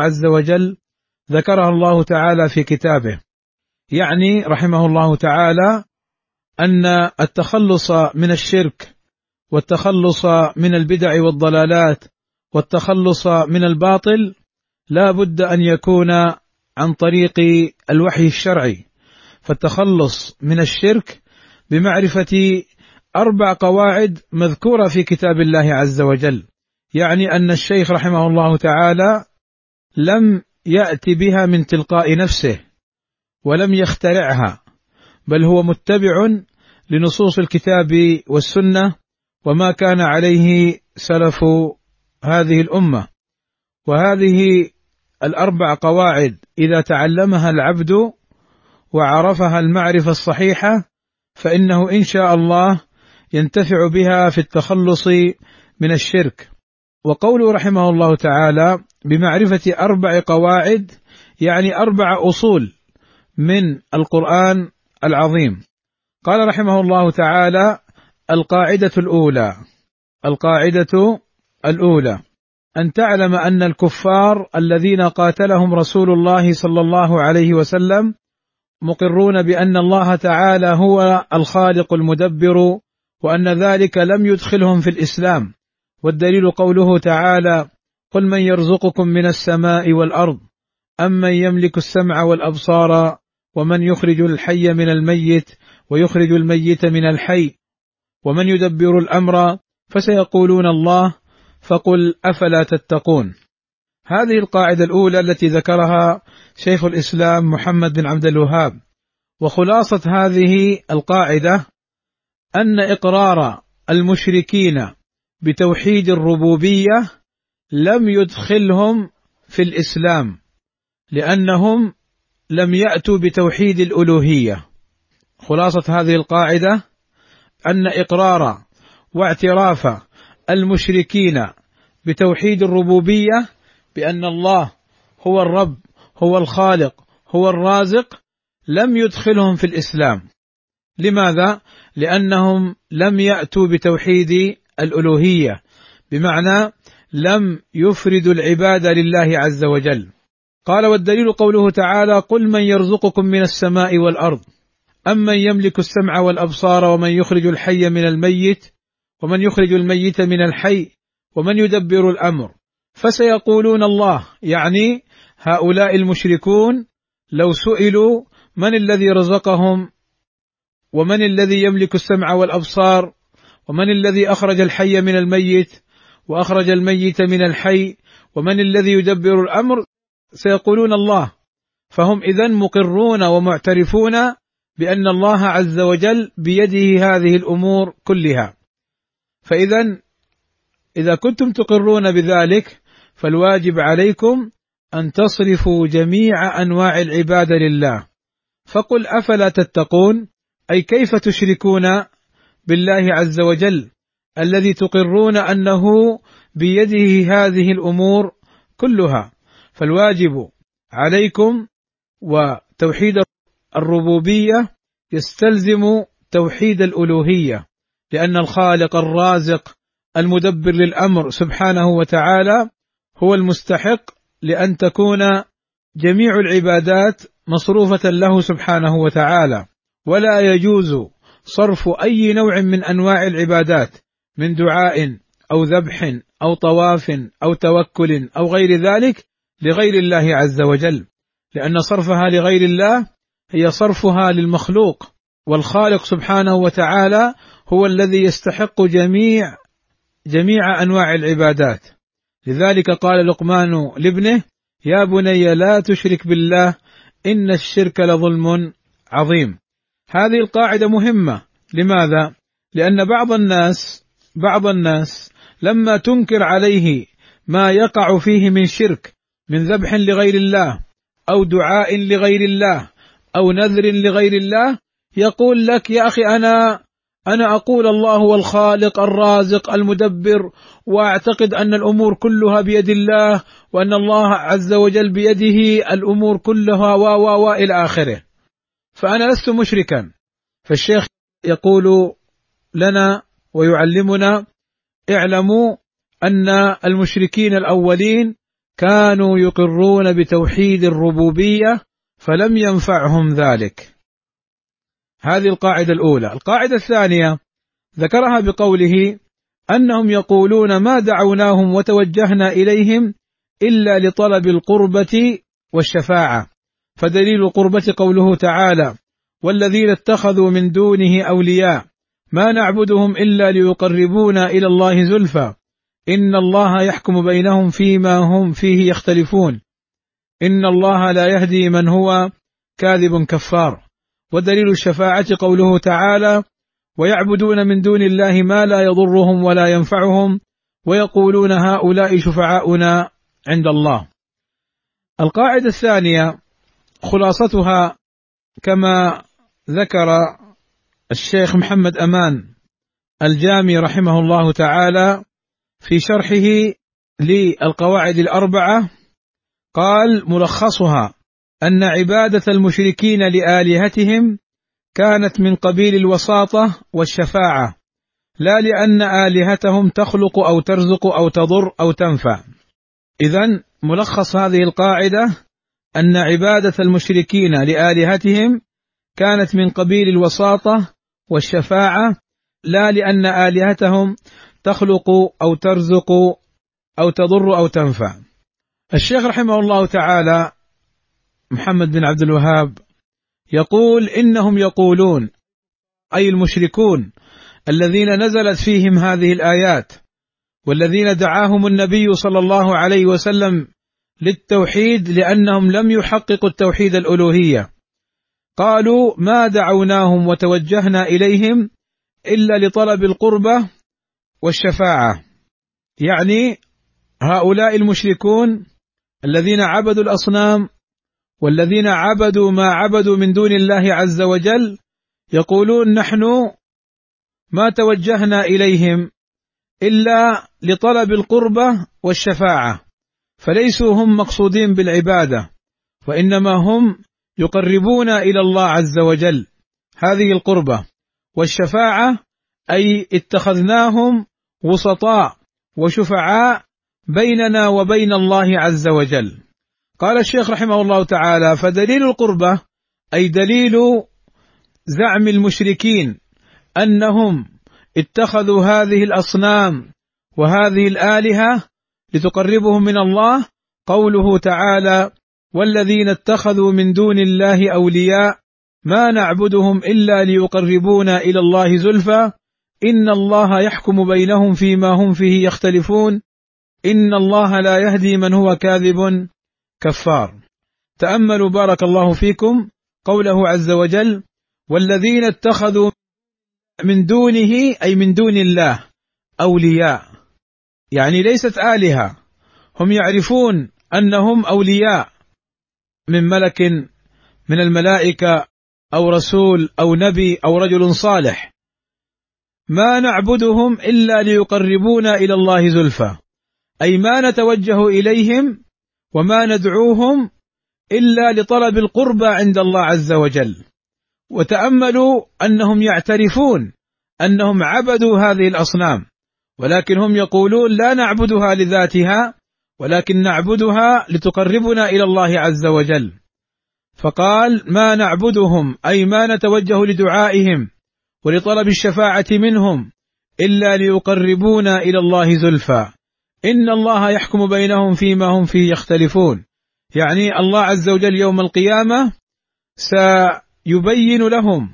الله تعالى في كتابه. يعني رحمه الله تعالى أن التخلص من الشرك، والتخلص من البدع والضلالات، والتخلص من الباطل لا بد أن يكون عن طريق الوحي الشرعي. فالتخلص من الشرك بمعرفة 4 قواعد مذكورة في كتاب الله عز وجل، يعني أن الشيخ رحمه الله تعالى لم يأتي بها من تلقاء نفسه ولم يخترعها، بل هو متبع لنصوص الكتاب والسنة وما كان عليه سلف هذه الأمة. وهذه 4 قواعد إذا تعلمها العبد وعرفها المعرفة الصحيحة فإنه إن شاء الله ينتفع بها في التخلص من الشرك. وقوله رحمه الله تعالى بمعرفة 4 قواعد، يعني 4 أصول من القرآن العظيم. قال رحمه الله تعالى: القاعدة الأولى أن تعلم أن الكفار الذين قاتلهم رسول الله صلى الله عليه وسلم مقرون بأن الله تعالى هو الخالق المدبر، وأن ذلك لم يدخلهم في الإسلام، والدليل قوله تعالى: قل من يرزقكم من السماء والأرض أمن يملك السمع والأبصار ومن يخرج الحي من الميت ويخرج الميت من الحي ومن يدبر الأمر فسيقولون الله فقل أفلا تتقون. هذه القاعدة الأولى التي ذكرها شيخ الإسلام محمد بن عبد الوهاب. وخلاصة هذه القاعدة أن إقرار المشركين بتوحيد الربوبية لم يدخلهم في الإسلام، لأنهم لم يأتوا بتوحيد الألوهية. خلاصة هذه القاعدة أن إقرار واعتراف المشركين بتوحيد الربوبية بأن الله هو الرب، هو الخالق، هو الرازق، لم يدخلهم في الإسلام. لماذا؟ لأنهم لم يأتوا بتوحيد الألوهية، بمعنى لم يفردوا العبادة لله عز وجل. قال: والدليل قوله تعالى: قل من يرزقكم من السماء والأرض أمن يملك السمع والأبصار ومن يخرج الحي من الميت ومن يخرج الميت من الحي ومن يدبر الأمر فسيقولون الله. يعني هؤلاء المشركون لو سئلوا من الذي رزقهم ومن الذي يملك السمع والأبصار ومن الذي أخرج الحي من الميت وأخرج الميت من الحي ومن الذي يدبر الأمر سيقولون الله. فهم إذن مقرون ومعترفون بأن الله عز وجل بيده هذه الأمور كلها. إذا كنتم تقرون بذلك فالواجب عليكم أن تصرفوا جميع أنواع العبادة لله. فقل أفلا تتقون، أي كيف تشركون بالله عز وجل الذي تقرون أنه بيده هذه الأمور كلها. فالواجب عليكم، وتوحيد الربوبية يستلزم توحيد الألوهية، لأن الخالق الرازق المدبر للأمر سبحانه وتعالى هو المستحق لأن تكون جميع العبادات مصروفة له سبحانه وتعالى. ولا يجوز صرف أي نوع من أنواع العبادات من دعاء أو ذبح أو طواف أو توكل أو غير ذلك لغير الله عز وجل، لأن صرفها لغير الله هي صرفها للمخلوق، والخالق سبحانه وتعالى هو الذي يستحق جميع أنواع العبادات. لذلك قال لقمان لابنه: يا بني لا تشرك بالله إن الشرك لظلم عظيم. هذه القاعدة مهمة. لماذا؟ لأن بعض الناس لما تنكر عليه ما يقع فيه من شرك، من ذبح لغير الله أو دعاء لغير الله أو نذر لغير الله، يقول لك: يا أخي أنا أقول الله هو الخالق الرازق المدبر، وأعتقد أن الأمور كلها بيد الله، وأن الله عز وجل بيده الأمور كلها إلى آخره، فأنا لست مشركا. فالشيخ يقول لنا ويعلمنا: اعلموا أن المشركين الأولين كانوا يقرون بتوحيد الربوبية فلم ينفعهم ذلك. هذه القاعدة الأولى. القاعدة الثانية ذكرها بقوله: أنهم يقولون ما دعوناهم وتوجهنا إليهم إلا لطلب القربة والشفاعة. فدليل القربة قوله تعالى: والذين اتخذوا من دونه أولياء ما نعبدهم إلا ليقربونا إلى الله زلفى إن الله يحكم بينهم فيما هم فيه يختلفون إن الله لا يهدي من هو كاذب كفار. ودليل الشفاعة قوله تعالى: ويعبدون من دون الله ما لا يضرهم ولا ينفعهم ويقولون هؤلاء شفعاؤنا عند الله. القاعدة الثانية خلاصتها كما ذكر الشيخ محمد أمان الجامي رحمه الله تعالى في شرحه للقواعد الأربعة، قال: ملخصها أن عبادة المشركين لآلهتهم كانت من قبيل الوساطة والشفاعة، لا لأن آلهتهم تخلق أو ترزق أو تضر أو تنفع. إذن ملخص هذه القاعدة أن عبادة المشركين لآلهتهم كانت من قبيل الوساطة والشفاعة، لا لأن آلهتهم تخلق أو ترزق أو تضر أو تنفع. الشيخ رحمه الله تعالى محمد بن عبد الوهاب يقول: إنهم يقولون، أي المشركون الذين نزلت فيهم هذه الآيات والذين دعاهم النبي صلى الله عليه وسلم للتوحيد لأنهم لم يحققوا التوحيد الألوهية، قالوا: ما دعوناهم وتوجهنا إليهم إلا لطلب القربة والشفاعة. يعني هؤلاء المشركون الذين عبدوا الأصنام والذين عبدوا ما عبدوا من دون الله عز وجل يقولون: نحن ما توجهنا إليهم إلا لطلب القربة والشفاعة، فليسوا هم مقصودين بالعبادة، وإنما هم يقربون إلى الله عز وجل. هذه القربة والشفاعة أي اتخذناهم وسطاء وشفعاء بيننا وبين الله عز وجل. قال الشيخ رحمه الله تعالى: فدليل القربة أي دليل زعم المشركين أنهم اتخذوا هذه الأصنام وهذه الآلهة لتقربهم من الله قوله تعالى: والذين اتخذوا من دون الله أولياء ما نعبدهم إلا ليقربونا إلى الله زلفى إن الله يحكم بينهم فيما هم فيه يختلفون إن الله لا يهدي من هو كاذب كفار. تأملوا بارك الله فيكم قوله عز وجل: والذين اتخذوا من دونه أي من دون الله أولياء، يعني ليست آلهة، هم يعرفون أنهم أولياء من ملك من الملائكة أو رسول أو نبي أو رجل صالح. ما نعبدهم إلا ليقربونا إلى الله زلفى، أي ما نتوجه إليهم وما ندعوهم إلا لطلب القربى عند الله عز وجل. وتأملوا أنهم يعترفون أنهم عبدوا هذه الأصنام، ولكن هم يقولون: لا نعبدها لذاتها، ولكن نعبدها لتقربنا إلى الله عز وجل. فقال: ما نعبدهم أي ما نتوجه لدعائهم ولطلب الشفاعة منهم إلا ليقربونا إلى الله زلفى إن الله يحكم بينهم فيما هم فيه يختلفون. يعني الله عز وجل يوم القيامة سيبين لهم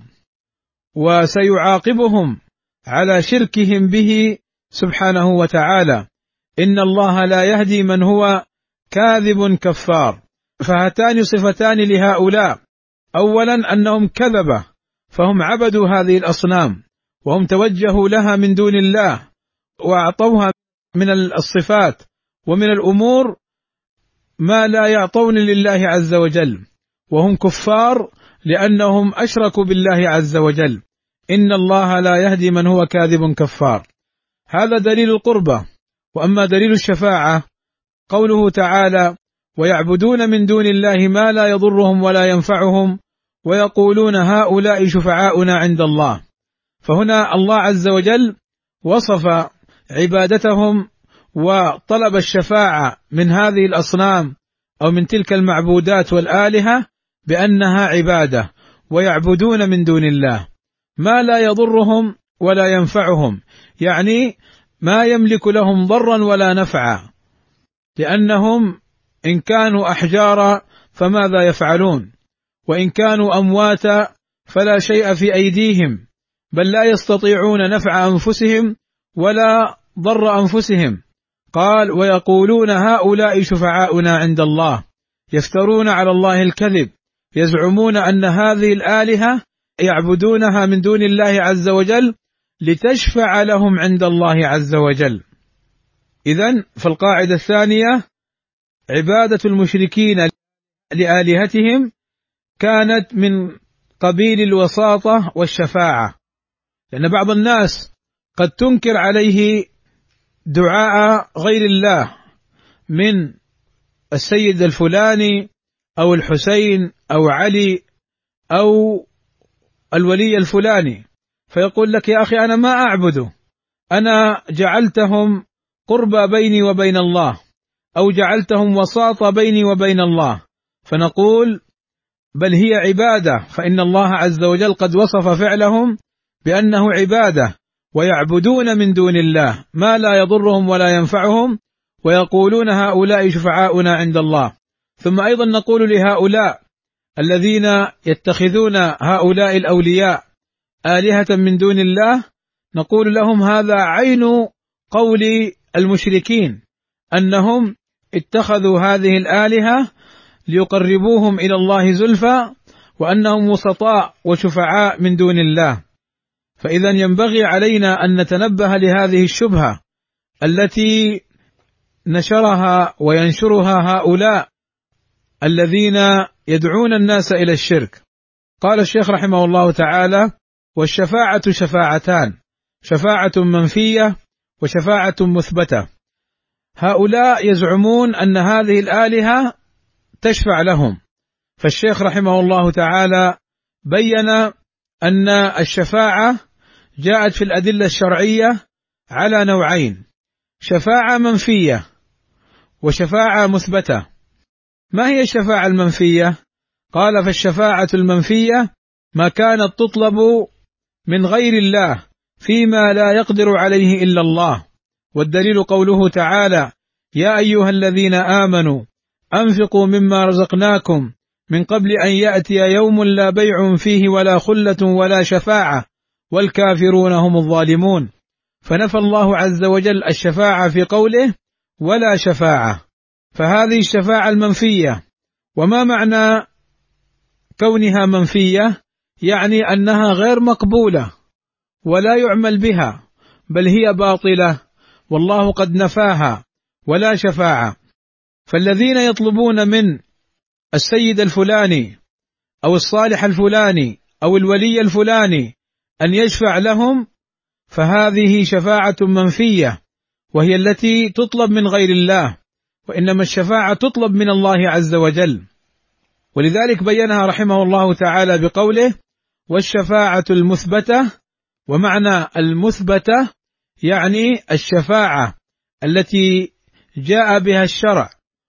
وسيعاقبهم على شركهم به سبحانه وتعالى. إن الله لا يهدي من هو كاذب كفار. فهاتان صفتان لهؤلاء: أولا أنهم كذبة، فهم عبدوا هذه الأصنام وهم توجهوا لها من دون الله وأعطوها من الصفات ومن الأمور ما لا يعطون لله عز وجل، وهم كفار لأنهم أشركوا بالله عز وجل. إن الله لا يهدي من هو كاذب كفار. هذا دليل القربة. وأما دليل الشفاعة قوله تعالى: ويعبدون من دون الله ما لا يضرهم ولا ينفعهم ويقولون هؤلاء شفعاؤنا عند الله. فهنا الله عز وجل وصف عبادتهم وطلب الشفاعة من هذه الأصنام أو من تلك المعبودات والآلهة بأنها عبادة، ويعبدون من دون الله ما لا يضرهم ولا ينفعهم، يعني ما يملك لهم ضرا ولا نفعا، لأنهم إن كانوا أحجارا فماذا يفعلون؟ وإن كانوا أمواتا فلا شيء في أيديهم، بل لا يستطيعون نفع أنفسهم ولا ضر أنفسهم. قال: ويقولون هؤلاء شفعاؤنا عند الله، يفترون على الله الكذب، يزعمون أن هذه الآلهة يعبدونها من دون الله عز وجل لتشفع لهم عند الله عز وجل. إذن فالقاعدة الثانية: عبادة المشركين لآلهتهم كانت من قبيل الوساطة والشفاعة، لأن بعض الناس قد تنكر عليه دعاء غير الله من السيد الفلاني أو الحسين أو علي أو الولي الفلاني، فيقول لك يا أخي أنا ما أعبده، أنا جعلتهم قربى بيني وبين الله، أو جعلتهم وساطة بيني وبين الله، فنقول بل هي عبادة، فإن الله عز وجل قد وصف فعلهم بأنه عبادة، ويعبدون من دون الله ما لا يضرهم ولا ينفعهم، ويقولون هؤلاء شفعاؤنا عند الله. ثم أيضا نقول لهؤلاء الذين يتخذون هؤلاء الأولياء آلهة من دون الله، نقول لهم هذا عين قول المشركين، أنهم اتخذوا هذه الآلهة ليقربوهم إلى الله زلفى، وأنهم وسطاء وشفعاء من دون الله. فإذا ينبغي علينا أن نتنبه لهذه الشبهة التي نشرها وينشرها هؤلاء الذين يدعون الناس إلى الشرك. قال الشيخ رحمه الله تعالى: والشفاعة شفاعتان، شفاعة منفية وشفاعة مثبتة. هؤلاء يزعمون أن هذه الآلهة تشفع لهم، فالشيخ رحمه الله تعالى بين أن الشفاعة جاءت في الأدلة الشرعية على نوعين: شفاعة منفية وشفاعة مثبتة. ما هي الشفاعة المنفية؟ قال: فالشفاعة المنفية ما كانت تطلب من غير الله فيما لا يقدر عليه إلا الله، والدليل قوله تعالى: يا أيها الذين آمنوا أنفقوا مما رزقناكم من قبل أن يأتي يوم لا بيع فيه ولا خلة ولا شفاعة والكافرون هم الظالمون. فنفى الله عز وجل الشفاعة في قوله: ولا شفاعة، فهذه الشفاعة المنفية. وما معنى كونها منفية؟ يعني أنها غير مقبولة ولا يعمل بها، بل هي باطلة، والله قد نفاها، ولا شفاعة. فالذين يطلبون من السيد الفلاني أو الصالح الفلاني أو الولي الفلاني أن يشفع لهم، فهذه شفاعة منفية، وهي التي تطلب من غير الله، وإنما الشفاعة تطلب من الله عز وجل. ولذلك بينها رحمه الله تعالى بقوله: والشفاعة المثبتة. ومعنى المثبتة يعني الشفاعة التي جاء بها الشرع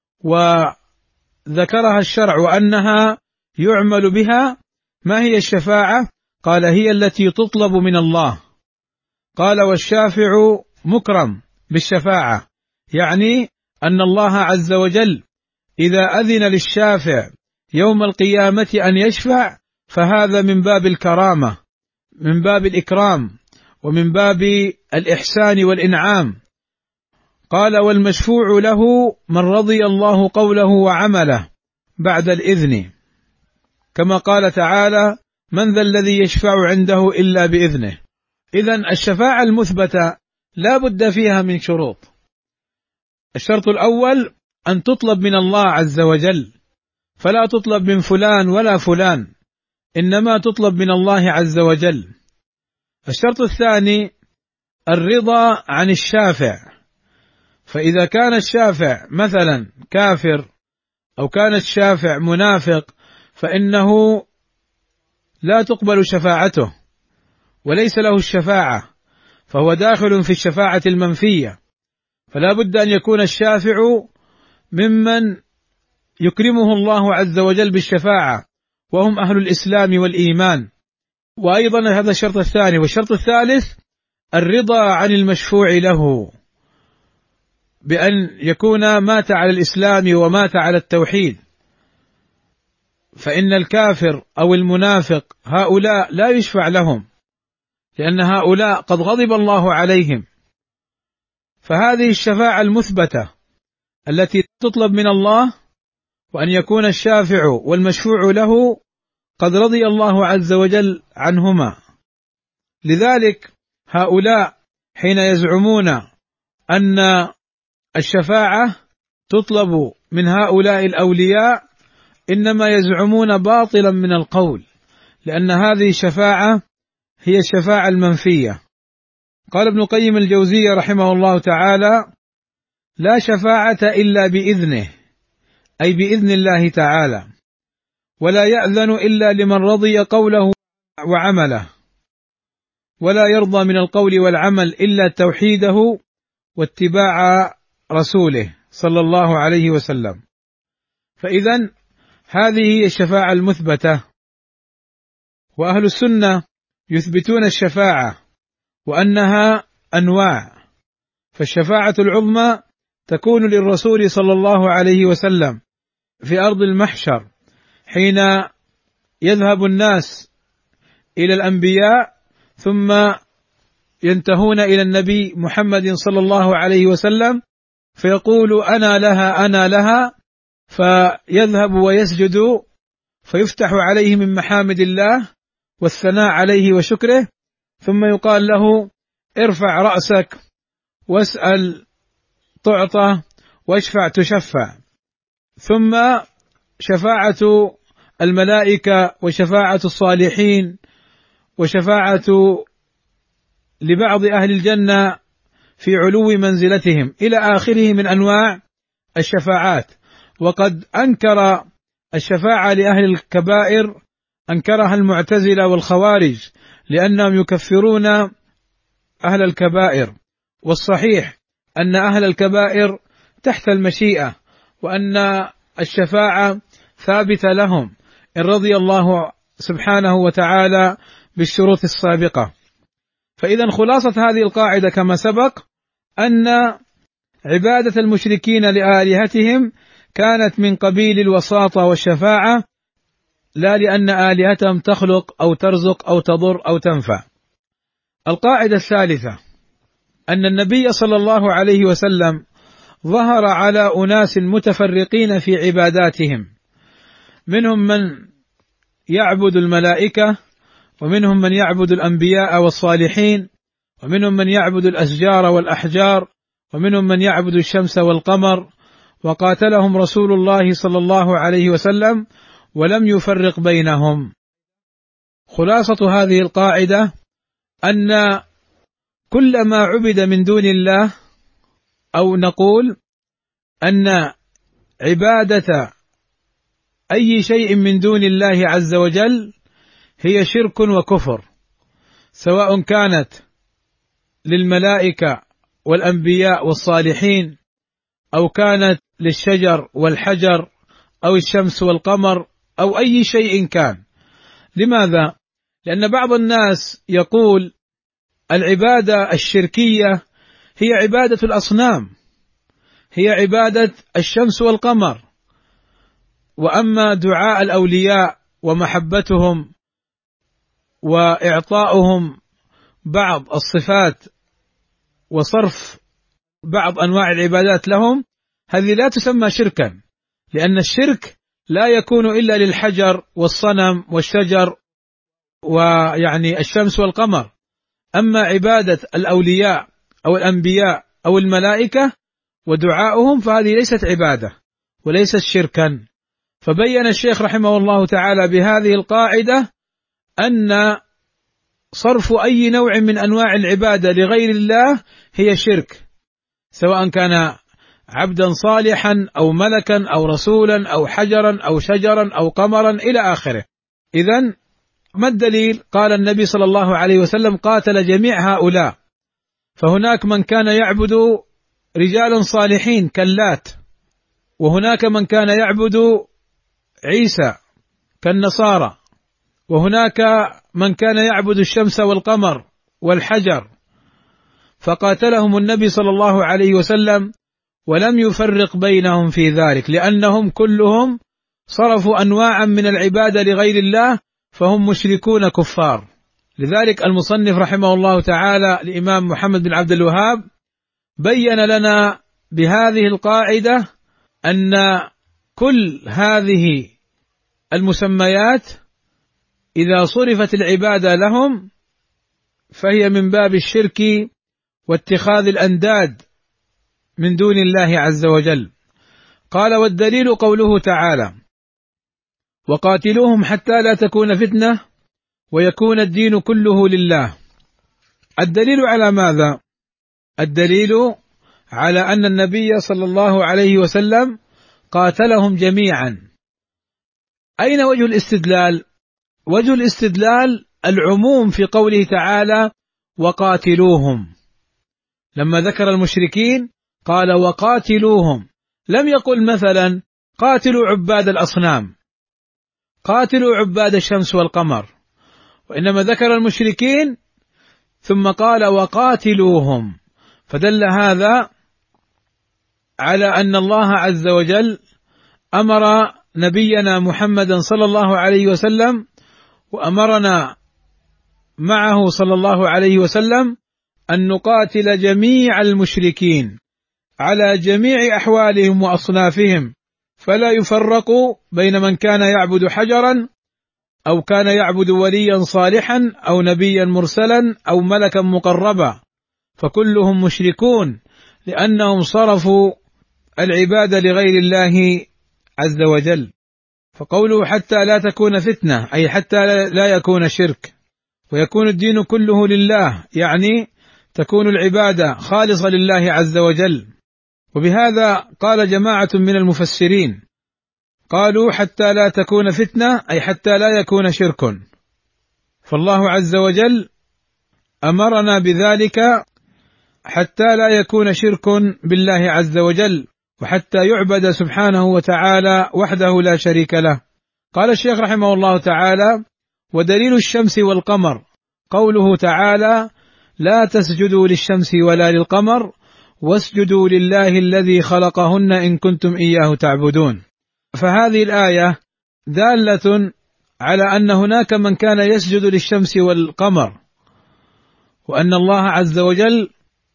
وذكرها الشرع وأنها يعمل بها. ما هي الشفاعة؟ قال: هي التي تطلب من الله. قال: والشافع مكرم بالشفاعة، يعني أن الله عز وجل إذا أذن للشافع يوم القيامة أن يشفع، فهذا من باب الكرامة، من باب الإكرام، ومن باب الإحسان والإنعام. قال: والمشفوع له من رضي الله قوله وعمله بعد الإذن، كما قال تعالى: من ذا الذي يشفع عنده إلا بإذنه. إذن الشفاعة المثبتة لا بد فيها من شروط. الشرط الأول أن تطلب من الله عز وجل، فلا تطلب من فلان ولا فلان، إنما تطلب من الله عز وجل. الشرط الثاني الرضا عن الشافع، فإذا كان الشافع مثلا كافر أو كان الشافع منافق فإنه لا تقبل شفاعته وليس له الشفاعة، فهو داخل في الشفاعة المنفية. فلا بد أن يكون الشافع ممن يكرمه الله عز وجل بالشفاعة، وهم أهل الإسلام والإيمان. وأيضا هذا الشرط الثاني. والشرط الثالث الرضا عن المشفوع له، بأن يكون مات على الإسلام ومات على التوحيد. فإن الكافر أو المنافق هؤلاء لا يشفع لهم، لأن هؤلاء قد غضب الله عليهم. فهذه الشفاعة المثبتة التي تطلب من الله، وأن يكون الشافع والمشفوع له قد رضي الله عز وجل عنهما. لذلك هؤلاء حين يزعمون أن الشفاعة تطلب من هؤلاء الأولياء إنما يزعمون باطلا من القول، لأن هذه الشفاعة هي الشفاعة المنفية. قال ابن القيم الجوزية رحمه الله تعالى: لا شفاعة إلا بإذنه، أي بإذن الله تعالى، ولا يأذن إلا لمن رضي قوله وعمله، ولا يرضى من القول والعمل إلا توحيده واتباع رسوله صلى الله عليه وسلم. فإذا هذه هي الشفاعة المثبتة، وأهل السنة يثبتون الشفاعة وأنها أنواع، فالشفاعة العظمى تكون للرسول صلى الله عليه وسلم في أرض المحشر حين يذهب الناس إلى الأنبياء ثم ينتهون إلى النبي محمد صلى الله عليه وسلم فيقول أنا لها أنا لها، فيذهب ويسجد فيفتح عليه من محامد الله والثناء عليه وشكره، ثم يقال له ارفع رأسك واسأل تعطى واشفع تشفع. ثم شفاعة الملائكة وشفاعة الصالحين وشفاعة لبعض أهل الجنة في علو منزلتهم إلى آخره من أنواع الشفاعات. وقد أنكر الشفاعة لأهل الكبائر، أنكرها المعتزلة والخوارج لأنهم يكفرون أهل الكبائر، والصحيح أن أهل الكبائر تحت المشيئة، وأن الشفاعة ثابتة لهم إن رضي الله سبحانه وتعالى بالشروط السابقة. فإذا خلاصة هذه القاعدة كما سبق أن عبادة المشركين لآلهتهم كانت من قبيل الوساطة والشفاعة، لا لأن آلهتهم تخلق أو ترزق أو تضر أو تنفع. القاعدة الثالثة أن النبي صلى الله عليه وسلم ظهر على أناس متفرقين في عباداتهم، منهم من يعبد الملائكة، ومنهم من يعبد الأنبياء والصالحين، ومنهم من يعبد الأشجار والأحجار، ومنهم من يعبد الشمس والقمر، وقاتلهم رسول الله صلى الله عليه وسلم ولم يفرق بينهم. خلاصة هذه القاعدة أن كل ما عبد من دون الله، أو نقول أن عبادة أي شيء من دون الله عز وجل هي شرك وكفر، سواء كانت للملائكة والأنبياء والصالحين، أو كانت للشجر والحجر، أو الشمس والقمر، أو أي شيء كان. لماذا؟ لأن بعض الناس يقول العبادة الشركية هي عبادة الأصنام، هي عبادة الشمس والقمر، وأما دعاء الأولياء ومحبتهم وإعطاؤهم بعض الصفات وصرف بعض أنواع العبادات لهم، هذه لا تسمى شركا، لأن الشرك لا يكون إلا للحجر والصنم والشجر ويعني الشمس والقمر. أما عبادة الأولياء أو الأنبياء أو الملائكة ودعاؤهم فهذه ليست عبادة وليست شركا. فبين الشيخ رحمه الله تعالى بهذه القاعدة أن صرف أي نوع من أنواع العبادة لغير الله هي شرك، سواء كان عبدا صالحا أو ملكا أو رسولا أو حجرا أو شجرا أو قمرا إلى آخره. إذن ما الدليل؟ قال النبي صلى الله عليه وسلم قاتل جميع هؤلاء، فهناك من كان يعبد رجالا صالحين كاللات، وهناك من كان يعبد عيسى كالنصارى، وهناك من كان يعبد الشمس والقمر والحجر، فقاتلهم النبي صلى الله عليه وسلم ولم يفرق بينهم في ذلك، لأنهم كلهم صرفوا أنواعا من العبادة لغير الله، فهم مشركون كفار. لذلك المصنف رحمه الله تعالى الإمام محمد بن عبد الوهاب بين لنا بهذه القاعدة أن كل هذه المسميات إذا صرفت العبادة لهم فهي من باب الشرك واتخاذ الأنداد من دون الله عز وجل. قال والدليل قوله تعالى وقاتلوهم حتى لا تكون فتنة ويكون الدين كله لله. الدليل على ماذا؟ الدليل على أن النبي صلى الله عليه وسلم قاتلهم جميعا. أين وجه الاستدلال؟ وجه الاستدلال العموم في قوله تعالى وقاتلوهم، لما ذكر المشركين قال وقاتلوهم، لم يقل مثلا قاتلوا عباد الأصنام، قاتلوا عباد الشمس والقمر، وإنما ذكر المشركين ثم قال وقاتلوهم، فدل هذا على أن الله عز وجل أمر نبينا محمدا صلى الله عليه وسلم وأمرنا معه صلى الله عليه وسلم أن نقاتل جميع المشركين على جميع أحوالهم وأصنافهم، فلا يفرق بين من كان يعبد حجرا أو كان يعبد وليا صالحا أو نبيا مرسلا أو ملكا مقربا، فكلهم مشركون لأنهم صرفوا العبادة لغير الله عز وجل. فقوله حتى لا تكون فتنة أي حتى لا يكون شرك ويكون الدين كله لله، يعني تكون العبادة خالصة لله عز وجل. وبهذا قال جماعة من المفسرين قالوا حتى لا تكون فتنة أي حتى لا يكون شرك، فالله عز وجل أمرنا بذلك حتى لا يكون شرك بالله عز وجل، وحتى يعبد سبحانه وتعالى وحده لا شريك له. قال الشيخ رحمه الله تعالى ودليل الشمس والقمر قوله تعالى لا تسجدوا للشمس ولا للقمر واسجدوا لله الذي خلقهن إن كنتم إياه تعبدون. فهذه الآية دالة على أن هناك من كان يسجد للشمس والقمر، وأن الله عز وجل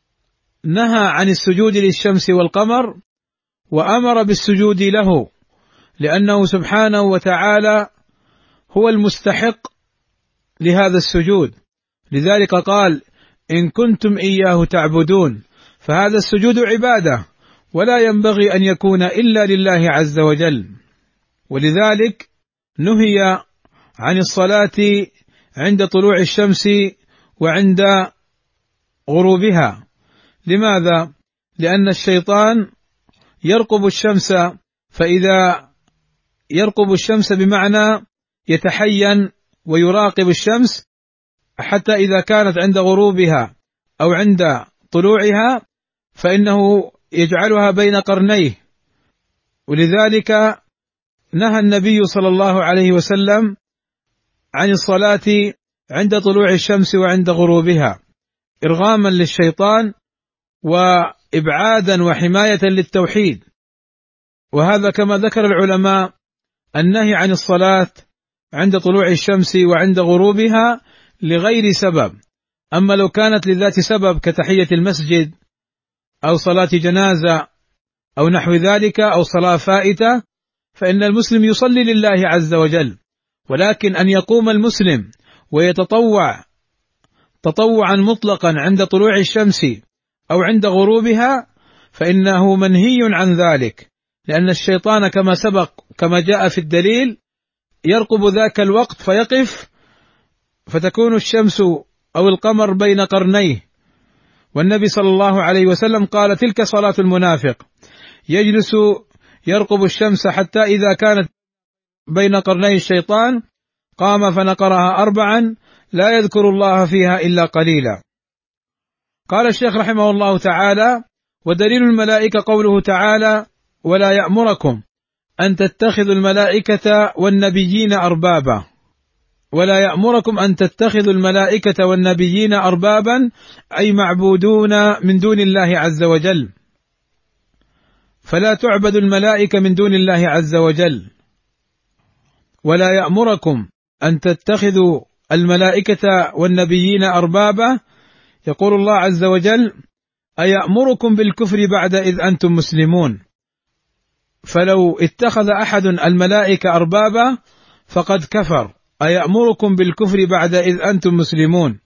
نهى عن السجود للشمس والقمر وأمر بالسجود له، لأنه سبحانه وتعالى هو المستحق لهذا السجود، لذلك قال إن كنتم إياه تعبدون، فهذا السجود عبادة ولا ينبغي أن يكون إلا لله عز وجل. ولذلك نهي عن الصلاة عند طلوع الشمس وعند غروبها. لماذا؟ لأن الشيطان يرقب الشمس، فإذا يرقب الشمس بمعنى يتحين ويراقب الشمس حتى إذا كانت عند غروبها أو عند طلوعها فإنه يجعلها بين قرنيه، ولذلك نهى النبي صلى الله عليه وسلم عن الصلاة عند طلوع الشمس وعند غروبها إرغاما للشيطان وإبعادا وحماية للتوحيد. وهذا كما ذكر العلماء النهي عن الصلاة عند طلوع الشمس وعند غروبها لغير سبب، أما لو كانت لذات سبب كتحية المسجد أو صلاة جنازة أو نحو ذلك أو صلاة فائتة فإن المسلم يصلي لله عز وجل، ولكن أن يقوم المسلم ويتطوع تطوعا مطلقا عند طلوع الشمس أو عند غروبها فإنه منهي عن ذلك، لأن الشيطان كما سبق كما جاء في الدليل يرقب ذاك الوقت فيقف فتكون الشمس أو القمر بين قرنيه. والنبي صلى الله عليه وسلم قال تلك صلاة المنافق، يجلس يرقب الشمس حتى إذا كانت بين قرني الشيطان قام فنقرها 4 لا يذكر الله فيها إلا قليلا. قال الشيخ رحمه الله تعالى ودليل الملائكة قوله تعالى ولا يأمركم أن تتخذوا الملائكة والنبيين أربابا، ولا يأمركم أن تتخذوا الملائكة والنبيين أربابا أي معبودون من دون الله عز وجل، فلا تعبد الملائكة من دون الله عز وجل. ولا يأمركم أن تتخذوا الملائكة والنبيين أربابا، يقول الله عز وجل أيأمركم بالكفر بعد إذ أنتم مسلمون، فلو اتخذ أحد الملائكة أربابا فقد كفر، أيأمركم بالكفر بعد إذ أنتم مسلمون.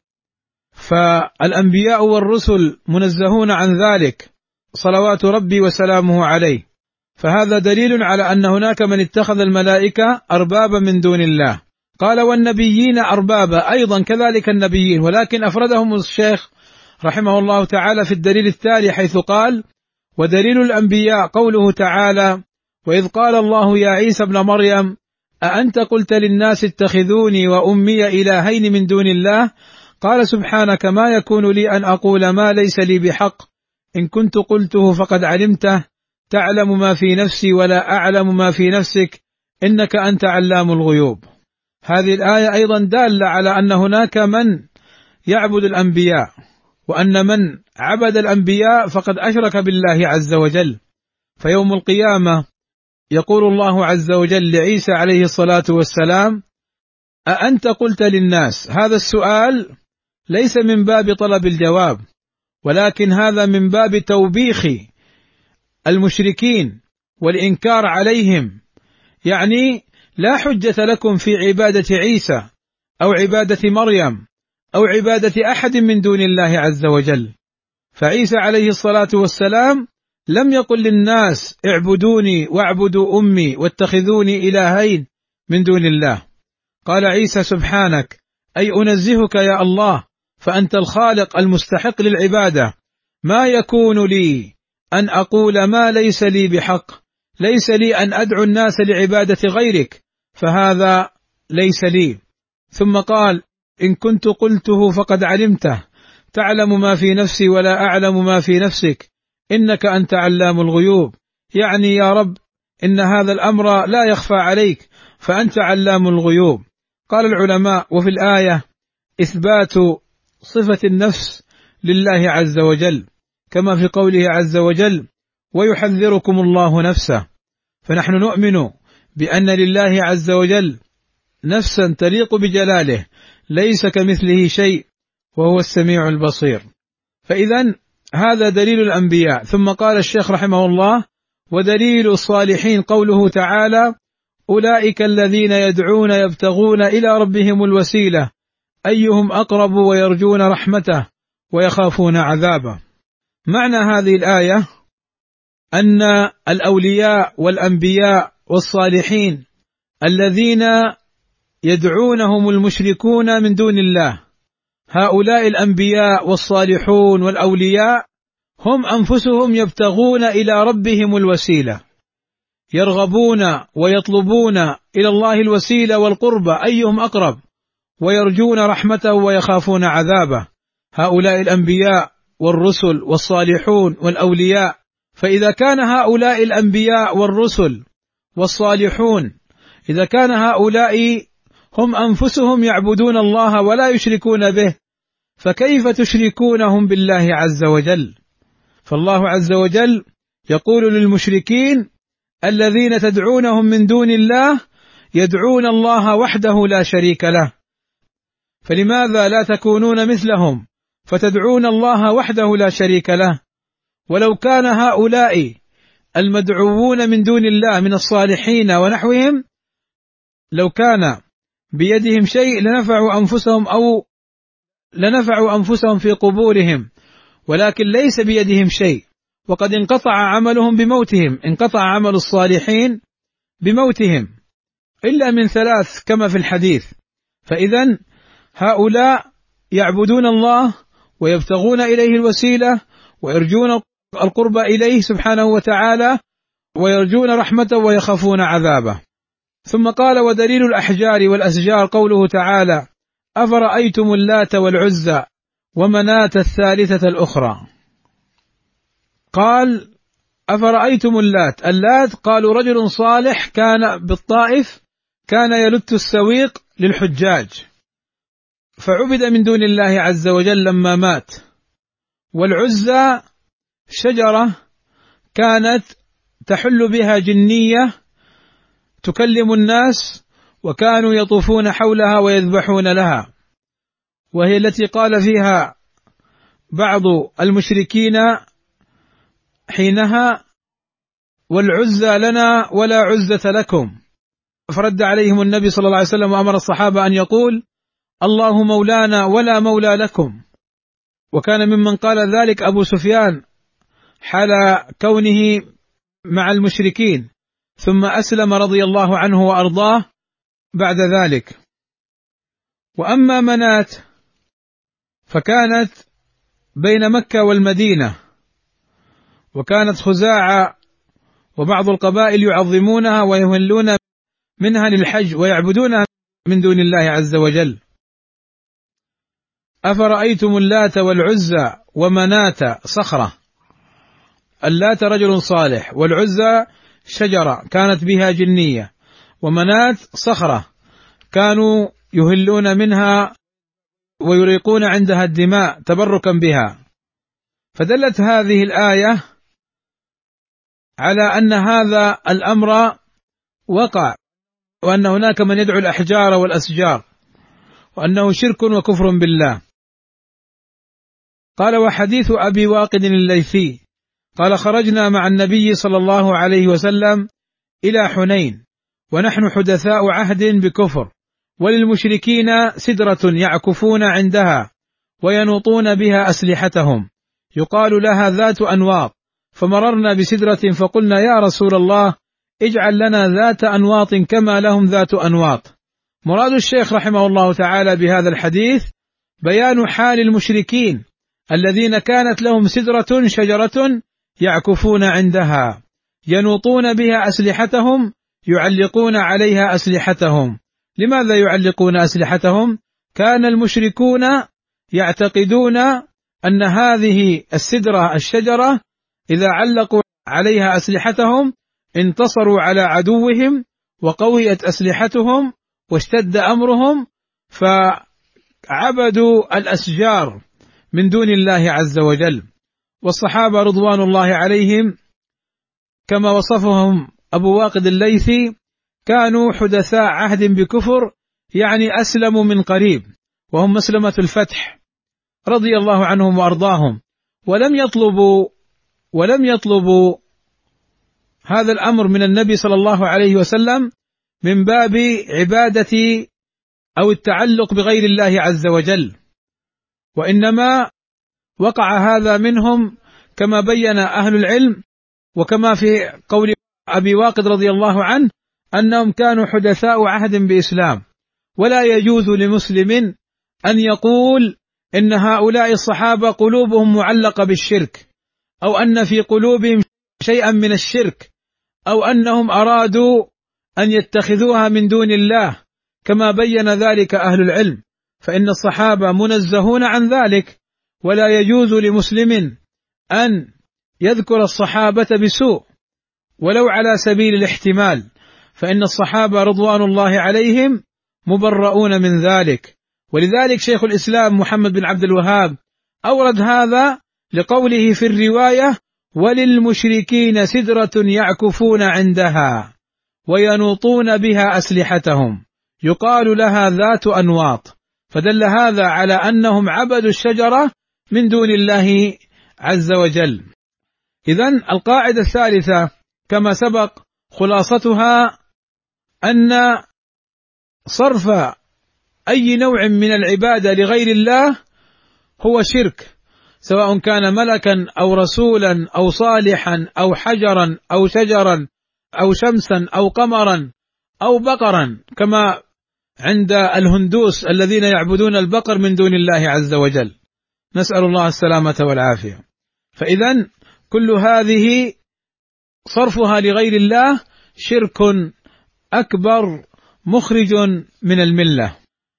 فالأنبياء والرسل منزهون عن ذلك صلوات ربي وسلامه عليه، فهذا دليل على أن هناك من اتخذ الملائكة أربابا من دون الله. قال والنبيين أربابا أيضا كذلك النبيين، ولكن أفردهم الشيخ رحمه الله تعالى في الدليل التالي حيث قال ودليل الأنبياء قوله تعالى وإذ قال الله يا عيسى ابن مريم أأنت قلت للناس اتخذوني وأمي إلهين من دون الله؟ قال سبحانك ما يكون لي أن أقول ما ليس لي بحق، إن كنت قلته فقد علمته، تعلم ما في نفسي ولا أعلم ما في نفسك، إنك أنت علام الغيوب. هذه الآية أيضا دالة على أن هناك من يعبد الأنبياء، وأن من عبد الأنبياء فقد أشرك بالله عز وجل. فيوم القيامة يقول الله عز وجل لعيسى عليه الصلاة والسلام: أأنت قلت للناس؟ هذا السؤال ليس من باب طلب الجواب، ولكن هذا من باب توبيخ المشركين والإنكار عليهم، يعني لا حجة لكم في عبادة عيسى أو عبادة مريم أو عبادة أحد من دون الله عز وجل. فعيسى عليه الصلاة والسلام لم يقل للناس اعبدوني واعبدوا أمي واتخذوني إلهين من دون الله. قال عيسى: سبحانك، أي أنزهك يا الله، فأنت الخالق المستحق للعبادة، ما يكون لي أن أقول ما ليس لي بحق، ليس لي أن أدعو الناس لعبادة غيرك، فهذا ليس لي. ثم قال: إن كنت قلته فقد علمته، تعلم ما في نفسي ولا أعلم ما في نفسك، إنك أنت علام الغيوب. يعني يا رب إن هذا الأمر لا يخفى عليك، فأنت علام الغيوب. قال العلماء: وفي الآية إثبات صفة النفس لله عز وجل، كما في قوله عز وجل: ويحذركم الله نفسه. فنحن نؤمن بأن لله عز وجل نفسا تليق بجلاله، ليس كمثله شيء، وهو السميع البصير. فإذا هذا دليل الأنبياء. ثم قال الشيخ رحمه الله: ودليل الصالحين قوله تعالى: أولئك الذين يدعون يبتغون إلى ربهم الوسيلة أيهم أقرب ويرجون رحمته ويخافون عذابه. معنى هذه الآية أن الأولياء والأنبياء والصالحين الذين يدعونهم المشركون من دون الله، هؤلاء الأنبياء والصالحون والأولياء هم أنفسهم يبتغون إلى ربهم الوسيلة، يرغبون ويطلبون إلى الله الوسيلة والقربة أيهم أقرب، ويرجون رحمته ويخافون عذابه. هؤلاء الأنبياء والرسل والصالحون والأولياء. فإذا كان هؤلاء الأنبياء والرسل والصالحون، إذا كان هؤلاء هم أنفسهم يعبدون الله ولا يشركون به، فكيف تشركونهم بالله عز وجل؟ فالله عز وجل يقول للمشركين الذين تدعونهم من دون الله: يدعون الله وحده لا شريك له، فلماذا لا تكونون مثلهم فتدعون الله وحده لا شريك له؟ ولو كان هؤلاء المدعوون من دون الله من الصالحين ونحوهم لو كان بيدهم شيء لنفعوا أنفسهم في قبورهم، ولكن ليس بيدهم شيء، وقد انقطع عملهم بموتهم، انقطع عمل الصالحين بموتهم إلا من ثلاث كما في الحديث. فإذا هؤلاء يعبدون الله ويبتغون إليه الوسيلة ويرجون القرب إليه سبحانه وتعالى، ويرجون رحمته ويخافون عذابه. ثم قال: ودليل الأحجار والأشجار قوله تعالى: أفرأيتم اللات والعزى ومناة الثالثة الأخرى. قال: أفرأيتم اللات قالوا رجل صالح كان بالطائف كان يلت السويق للحجاج، فعبد من دون الله عز وجل لما مات. والعزى شجرة كانت تحل بها جنية تكلم الناس، وكانوا يطوفون حولها ويذبحون لها، وهي التي قال فيها بعض المشركين حينها: والعزى لنا ولا عزة لكم. فرد عليهم النبي صلى الله عليه وسلم وأمر الصحابة أن يقول: الله مولانا ولا مولى لكم. وكان ممن قال ذلك أبو سفيان حال كونه مع المشركين، ثم أسلم رضي الله عنه وأرضاه بعد ذلك. وأما مناة فكانت بين مكة والمدينة، وكانت خزاعة وبعض القبائل يعظمونها ويهلون منها للحج ويعبدونها من دون الله عز وجل. أفرأيتم اللات والعزى ومناة صخرة. اللات رجل صالح، والعزى شجرة كانت بها جنية، ومناة صخرة كانوا يهلون منها ويريقون عندها الدماء تبركا بها. فدلت هذه الآية على أن هذا الأمر وقع، وأن هناك من يدعو الأحجار والأشجار، وأنه شرك وكفر بالله. قال: وحديث أبي واقد الليثي قال: خرجنا مع النبي صلى الله عليه وسلم إلى حنين ونحن حدثاء عهد بكفر، وللمشركين سدرة يعكفون عندها وينوطون بها أسلحتهم يقال لها ذات أنواط، فمررنا بسدرة فقلنا: يا رسول الله اجعل لنا ذات أنواط كما لهم ذات أنواط. مراد الشيخ رحمه الله تعالى بهذا الحديث بيان حال المشركين الذين كانت لهم سدرة شجرة يعكفون عندها ينوطون بها أسلحتهم، يعلقون عليها أسلحتهم. لماذا يعلقون أسلحتهم؟ كان المشركون يعتقدون أن هذه السدرة الشجرة إذا علقوا عليها أسلحتهم انتصروا على عدوهم وقويت أسلحتهم واشتد أمرهم، فعبدوا الأشجار من دون الله عز وجل. والصحابة رضوان الله عليهم كما وصفهم أبو واقد الليثي كانوا حدثاء عهد بكفر، يعني أسلموا من قريب، وهم مسلمة الفتح رضي الله عنهم وأرضاهم، ولم يطلبوا هذا الأمر من النبي صلى الله عليه وسلم من باب عبادة أو التعلق بغير الله عز وجل، وإنما وقع هذا منهم كما بين أهل العلم، وكما في قول أبي واقد رضي الله عنه أنهم كانوا حدثاء عهد بإسلام. ولا يجوز لمسلم أن يقول إن هؤلاء الصحابة قلوبهم معلقة بالشرك، أو أن في قلوبهم شيئا من الشرك، أو أنهم أرادوا أن يتخذوها من دون الله كما بين ذلك أهل العلم، فإن الصحابة منزهون عن ذلك. ولا يجوز لمسلم أن يذكر الصحابة بسوء ولو على سبيل الاحتمال، فإن الصحابة رضوان الله عليهم مبرؤون من ذلك. ولذلك شيخ الإسلام محمد بن عبد الوهاب أورد هذا لقوله في الرواية: وللمشركين سدرة يعكفون عندها وينوطون بها أسلحتهم يقال لها ذات أنواط، فدل هذا على أنهم عبدوا الشجرة من دون الله عز وجل. إذن القاعدة الثالثة كما سبق خلاصتها أن صرف أي نوع من العبادة لغير الله هو شرك، سواء كان ملكا أو رسولا أو صالحا أو حجرا أو شجرا أو شمسا أو قمرا أو بقرا، كما عند الهندوس الذين يعبدون البقر من دون الله عز وجل، نسأل الله السلامة والعافية. فإذن كل هذه صرفها لغير الله شرك أكبر مخرج من الملة.